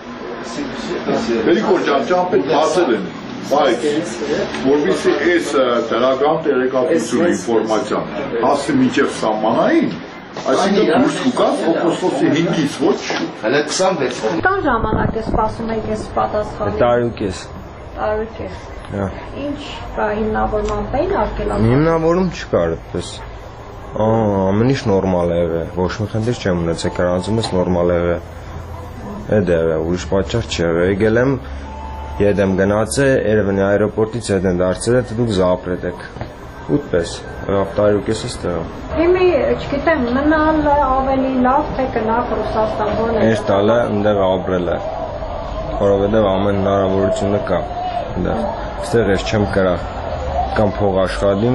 Գրիգոր ջան, ճամփետ բացել են, բայց որովհետեւ այս դրական տեղեկատվությունը ինֆորմացիան հասցի միջև սահմանային, այսինքն դուրս կգաս օգոստոսի հինգից ոչ, հələ քսանվեց։ Քան ժամանակ է սպասում եք այս պատասխանին։ Տարուկես։ Տարուկես։ Ինչ կա հիմնավորմամբ էին արգելափակված։ Հիմնավորում չկար այդպես։ Ամեն ինչ նորմալ է եղել, ոչ մի խնդիր չեմ ունեցել, կարանցում ես նորմալ է եղել։ Այդ է եղել, ուրիշ պատճառ չի եղել։ Եկել եմ, եդ եմ գնացել, Երևանի аэроպորտից հետ են դարձել, դե դուք զապրետ եք։ ութ Լավ տարի ու կես ստեղա։ Իմի, չգիտեմ, մնալ ավելի լավ թե գնալ Ռուսաստան որը։ Ինչ տալը ընդեղ ապրել է։ Որովհետև ամեն հնարավորությունը կա։ Ընդեղ ստեղ ես չեմ կրա կամ փող աշխատիմ,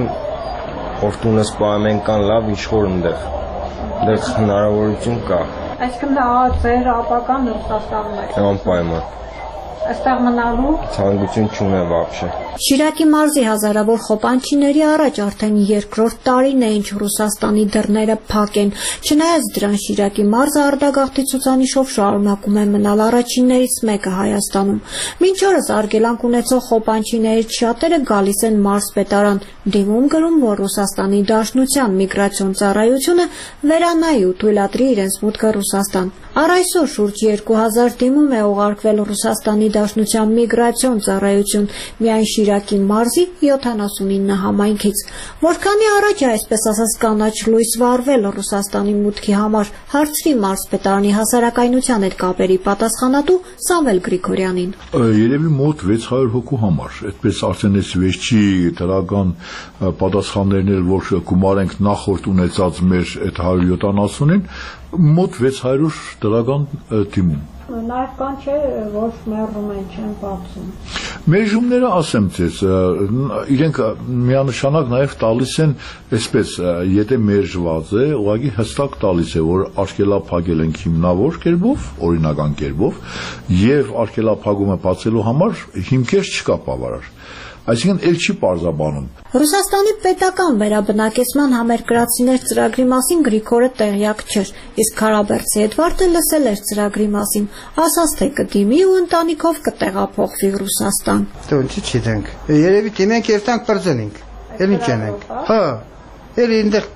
որ տունս պայմեն կան լավ ինչ-որ ընդեղ։ Ընդեղ հնարավորություն կա։ Այսինքն ձեր ապագան Ռուսաստանում է։ Անպայման։ Այստեղ մնալու ցանկություն չունեմ вообще։ Շիրակի մարզի հազարավոր խոպանչիների առաջ արդեն երկրորդ տարին է ինչ Ռուսաստանի դռները փակ են։ Չնայած դրան Շիրակի մարզը արտագաղթի ցուցանիշով շարունակում է մնալ առաջիններից մեկը Հայաստանում։ Մինչ օրս արգելանք ունեցող խոպանչիներից շատերը գալիս են մարզպետարան, դիմում գրում, որ Ռուսաստանի Դաշնության միգրացիոն ծառայությունը վերանայի ու թույլատրի իրենց մուտքը Ռուսաստան։ Առ այսօր շուրջ երկու հազար դիմում է ուղարկվել Ռուսաստանի Դաշնության միգրացիոն ծառայություն միայն Շիրակի մարզի յոթանասունինը համայնքից։ Որքանի առաջ է այսպես ասած կանաչ լույս վառվել Ռուսաստանի մուտքի համար, հարցրի մարզպետարանի հասարակայնության հետ կապերի պատասխանատու Սամվել Գրիգորյանին։ Երևի մոտ վեց հարյուր հոգու համար, այդպես արդեն այս վերջի դրական պատասխաններն էլ որ գումար ենք նախորդ ունեցած մեր այդ հարյուր յոթանասունին, մոտ վեց հարյուր դրական դիմում։ Նաև կան չէ, որ մերժում են, չեն բացում։ Մերժումները ասեմ ձեզ, իրենք միանշանակ նաև տալիս են այսպես, եթե մերժված է, ուղղակի հստակ տալիս է, որ արգելափակել ենք հիմնավոր կերպով, օրինական կերպով, եւ արգելափակումը բացելու համար հիմքեր չկա բավարար։ Այսինքն էլ չի պարզաբանում։ Ռուսաստանի պետական վերաբնակեցման համերկրացիներ ծրագրի մասին Գրիգորը տեղյակ չէր, իսկ Քարաբերցի Էդվարդը լսել էր ծրագրի մասին, ասաց թե կդիմի ու ընտանիքով կտեղափոխվի Ռուսաստան։ Դե ինչի՞ չգիտենք։ Երևի դիմենք եւ տանք բրձենենք։ Էլ ինչ ենք։ Հա, էլ այնտեղ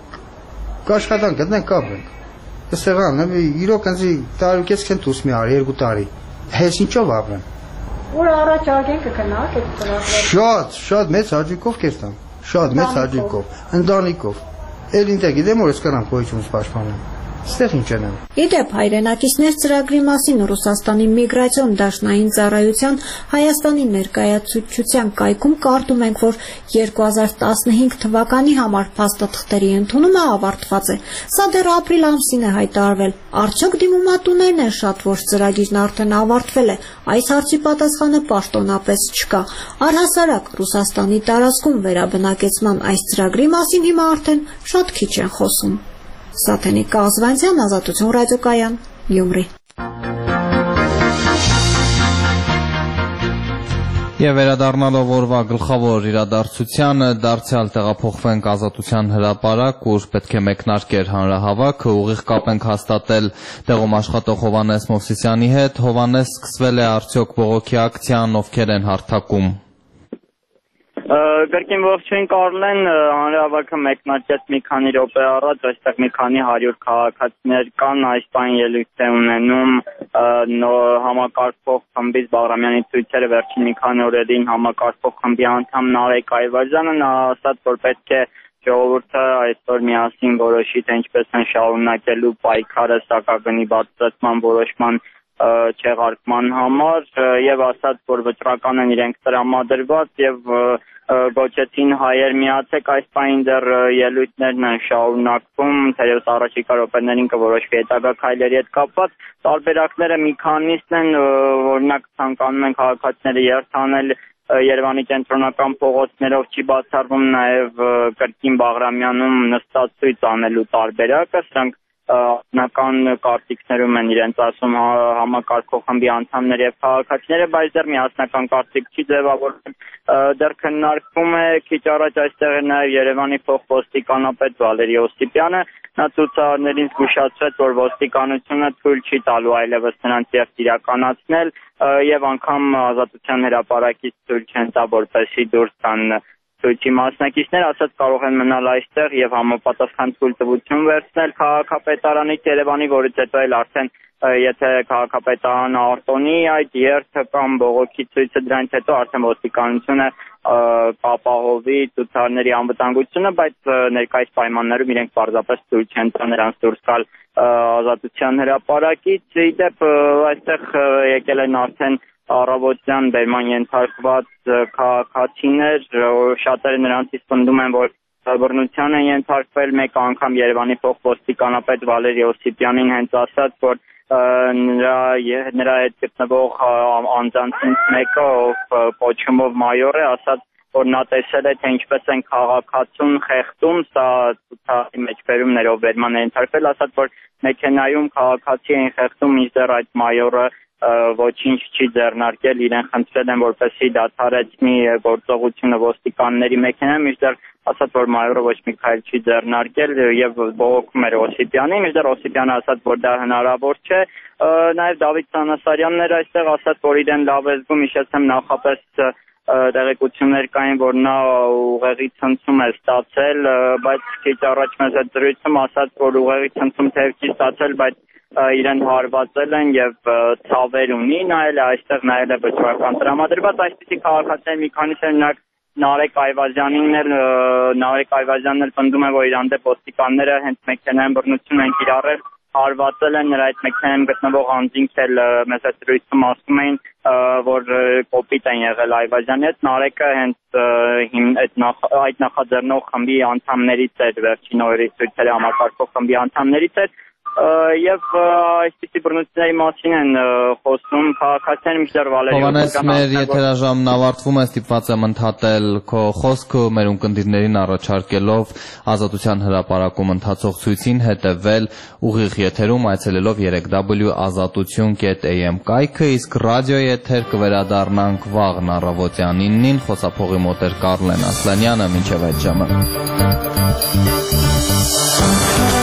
աշխատանք գտնենք կապենք։ Դեսեղան, իրոք ինձ տարի կես քան դուս մի արի երկու տարի։ Հես ինչով ապրեմ։ Որ առաջարկենք կգնաք այդ ծրագրերը։ Շատ, շատ մեծ հաճույքով կերտամ։ Շատ մեծ հաճույքով, ընտանիքով։ Էլ ինտեղ գիտեմ որ ես կրանք գոյությունս պաշտպանեմ։ Ստեղ ինչ անեմ։ Իդեպ հայրենակիցներ ծրագրի մասին Ռուսաստանի միգրացիոն դաշնային ծառայության Հայաստանի ներկայացուցչության կայքում կարդում ենք, որ երկու հազար տասնհինգ թվականի համար փաստաթղթերի ընդունումը ավարտված է։ Սա դեռ ապրիլ ամսին է հայտարարվել։ Արդյոք դիմումատուներն են շատ, որ ծրագիրն արդեն ավարտվել է։ Այս հարցի պատասխանը պաշտոնապես չկա։ Առհասարակ Ռուսաստանի տարածքում վերաբնակեցման այս ծրագրի մասին հիմա արդեն շատ քիչ են խոսում։ Սաթենիկ Կազվանցյան, Ազատություն ռադիոկայան, Գյումրի։ Եվ վերադառնալով օրվա գլխավոր իրադարձությանը, դարձյալ տեղափոխվենք Ազատության հրապարակ, ուր պետք է մեկնարկեր հանրահավաքը, ուղիղ կապ ենք հաստատել տեղում աշխատող Հովհաննես Մովսիսյանի հետ։ Հովհաննես, սկսվել է արդյոք բողոքի ակցիան, ովքեր են հարթակում։ Գրքին ողջույն Կարլեն, հանրահավաքը մեկնարկեց մի քանի րոպե առաջ, այստեղ մի քանի հարյուր քաղաքացիներ կան, այս բան ելույթ է ունենում համակարգող խմբից Բաղրամյանի ցույցերը վերջին մի քանի օրերին համակարգող խմբի անդամ Նարեկ Այվազյանը նա ասաց, որ պետք է ժողովուրդը այսօր միասին որոշի, թե ինչպես են շարունակելու պայքարը սակագնի բարձրացման որոշման չեղարկման համար եւ ասաց, որ վճռական են իրենք տրամադրված եւ գոչեցին հայեր միացեք, այս պահին դեռ ելույթներն են շարունակվում, թերևս առաջիկա րոպեներին կորոշվի հետագա քայլերի հետ կապված, տարբերակները մի քանիսն են, օրինակ ցանկանում են քաղաքացիները երթանել Երևանի կենտրոնական փողոցներով, չի բացառվում նաեւ կրկին Բաղրամյանում նստած ցույց անելու տարբերակը, սրանք նական կարծիքներում են իրենց ասում համակարգող խմբի անդամներ եւ քաղաքացիները, բայց դեռ միասնական կարծիք չի ձևավորվել, դեռ քննարկվում է քիչ առաջ այստեղ է նաեւ Երևանի փոխոստիկանապետ Վալերի Օսիպյանը, նա ցուցարարներին զգուշացրեց, որ ոստիկանությունը թույլ չի տալու այլևս նրանց երթ իրականացնել եւ անգամ Ազատության հրապարակից թույլ չեն տա, որպեսզի դուրս գան ցույցի մասնակիցներ, ասած կարող են մնալ այստեղ եւ համապատասխան թույլտվություն վերցնել քաղաքապետարանից Երևանի, որից հետո էլ արդեն եթե քաղաքապետարանը արտոնի այդ երթը կամ բողոքի ցույցը, դրանից հետո արդեն ոստիկանությունը կապահովի ցուցարարների անվտանգությունը, բայց ներկայիս պայմաններում իրենք պարզապես թույլ չեն տա նրանց դուրս գալ Ազատության հրապարակից։ Իդեպ այստեղ եկել են արդեն առավոտյան բերման ենթարկված քաղաքացիներ, շատերը նրանցից պնդում են, որ բռնության են ենթարկվել, մեկ անգամ Երևանի փոխոստիկանապետ Վալերի Օսիպյանին հենց ասաց, որ նրա նրա հետ գտնվող անձանցից մեկը, ով կոչումով մայոր է, ասաց, որ նա տեսել է, թե ինչպես են քաղաքացուն խեղդում, սա ցուցահանդեսի մեջ բերումներով վերման է ենթարկվել, ասաց, որ մեքենայում քաղաքացի էին խեղդում, մինչդեռ այդ մայորը ոչինչ չի ձեռնարկել, իրեն խնդրել են, որպեսզի դադարեցնի գործողությունը ոստիկանների մեքենայում, մինչդեռ ասաց, որ մայորը ոչ մի քայլ չի ձեռնարկել եւ բողոքում էր Օսիպյանին, մինչդեռ Օսիպյանը ասաց, որ դա հնարավոր չէ, նաեւ Դավիթ Սանասարյանն էր այստեղ, ասաց, որ իրեն լավ է զգում, հիշեցեմ նախապես տեղեկություններ կային, որ նա ուղեղի ցնցում է ստացել, բայց քիչ առաջ մեզ այդ զրույցում ասաց, որ ուղեղի ցնցում թեև չի ստացել, բայց իրեն հարվածել են եւ ցավեր ունի, նայել է այստեղ նայել է վճռական տրամադրված, այսպիսի քաղաքացիներ մի քանիսը օրինակ Նարեկ Այվազյանին էլ Նարեկ Այվազյանն էլ պնդում է, որ իր հանդեպ ոստիկանները հենց մեքենայում բռնություն են կիրառել, հարվածել են նրա այդ մեքենայում գտնվող անձինք էլ մեծ զրույցում ասում էին, որ կոպիտ են եղել Այվազյանի հետ, Նարեկը հենց այդ նախաձեռնող խմբի անդամներից էր, վերջին օրերի ցույցերը համակարգող խմբի անդամներից էր, եւ այսպիսի բռնությունների մասին են խոսում քաղաքացիները, մինչդեռ Վալերի Հովանես, մեր եթերաժամն ավարտվում է, ստիպված եմ ընդհատել քո խոսքը, մեր ունկնդիրներին առաջարկելով Ազատության հրապարակում ընթացող ցույցին հետևել ուղիղ եթերում այցելելով երեք w ազատություն կետ a m կայքը, իսկ ռադիոյի եթեր կվերադառնանք վաղն առավոտյան իննին, խոսափողի մոտ էր Կարլեն Ասլանյանը, մինչև այդ ժամը։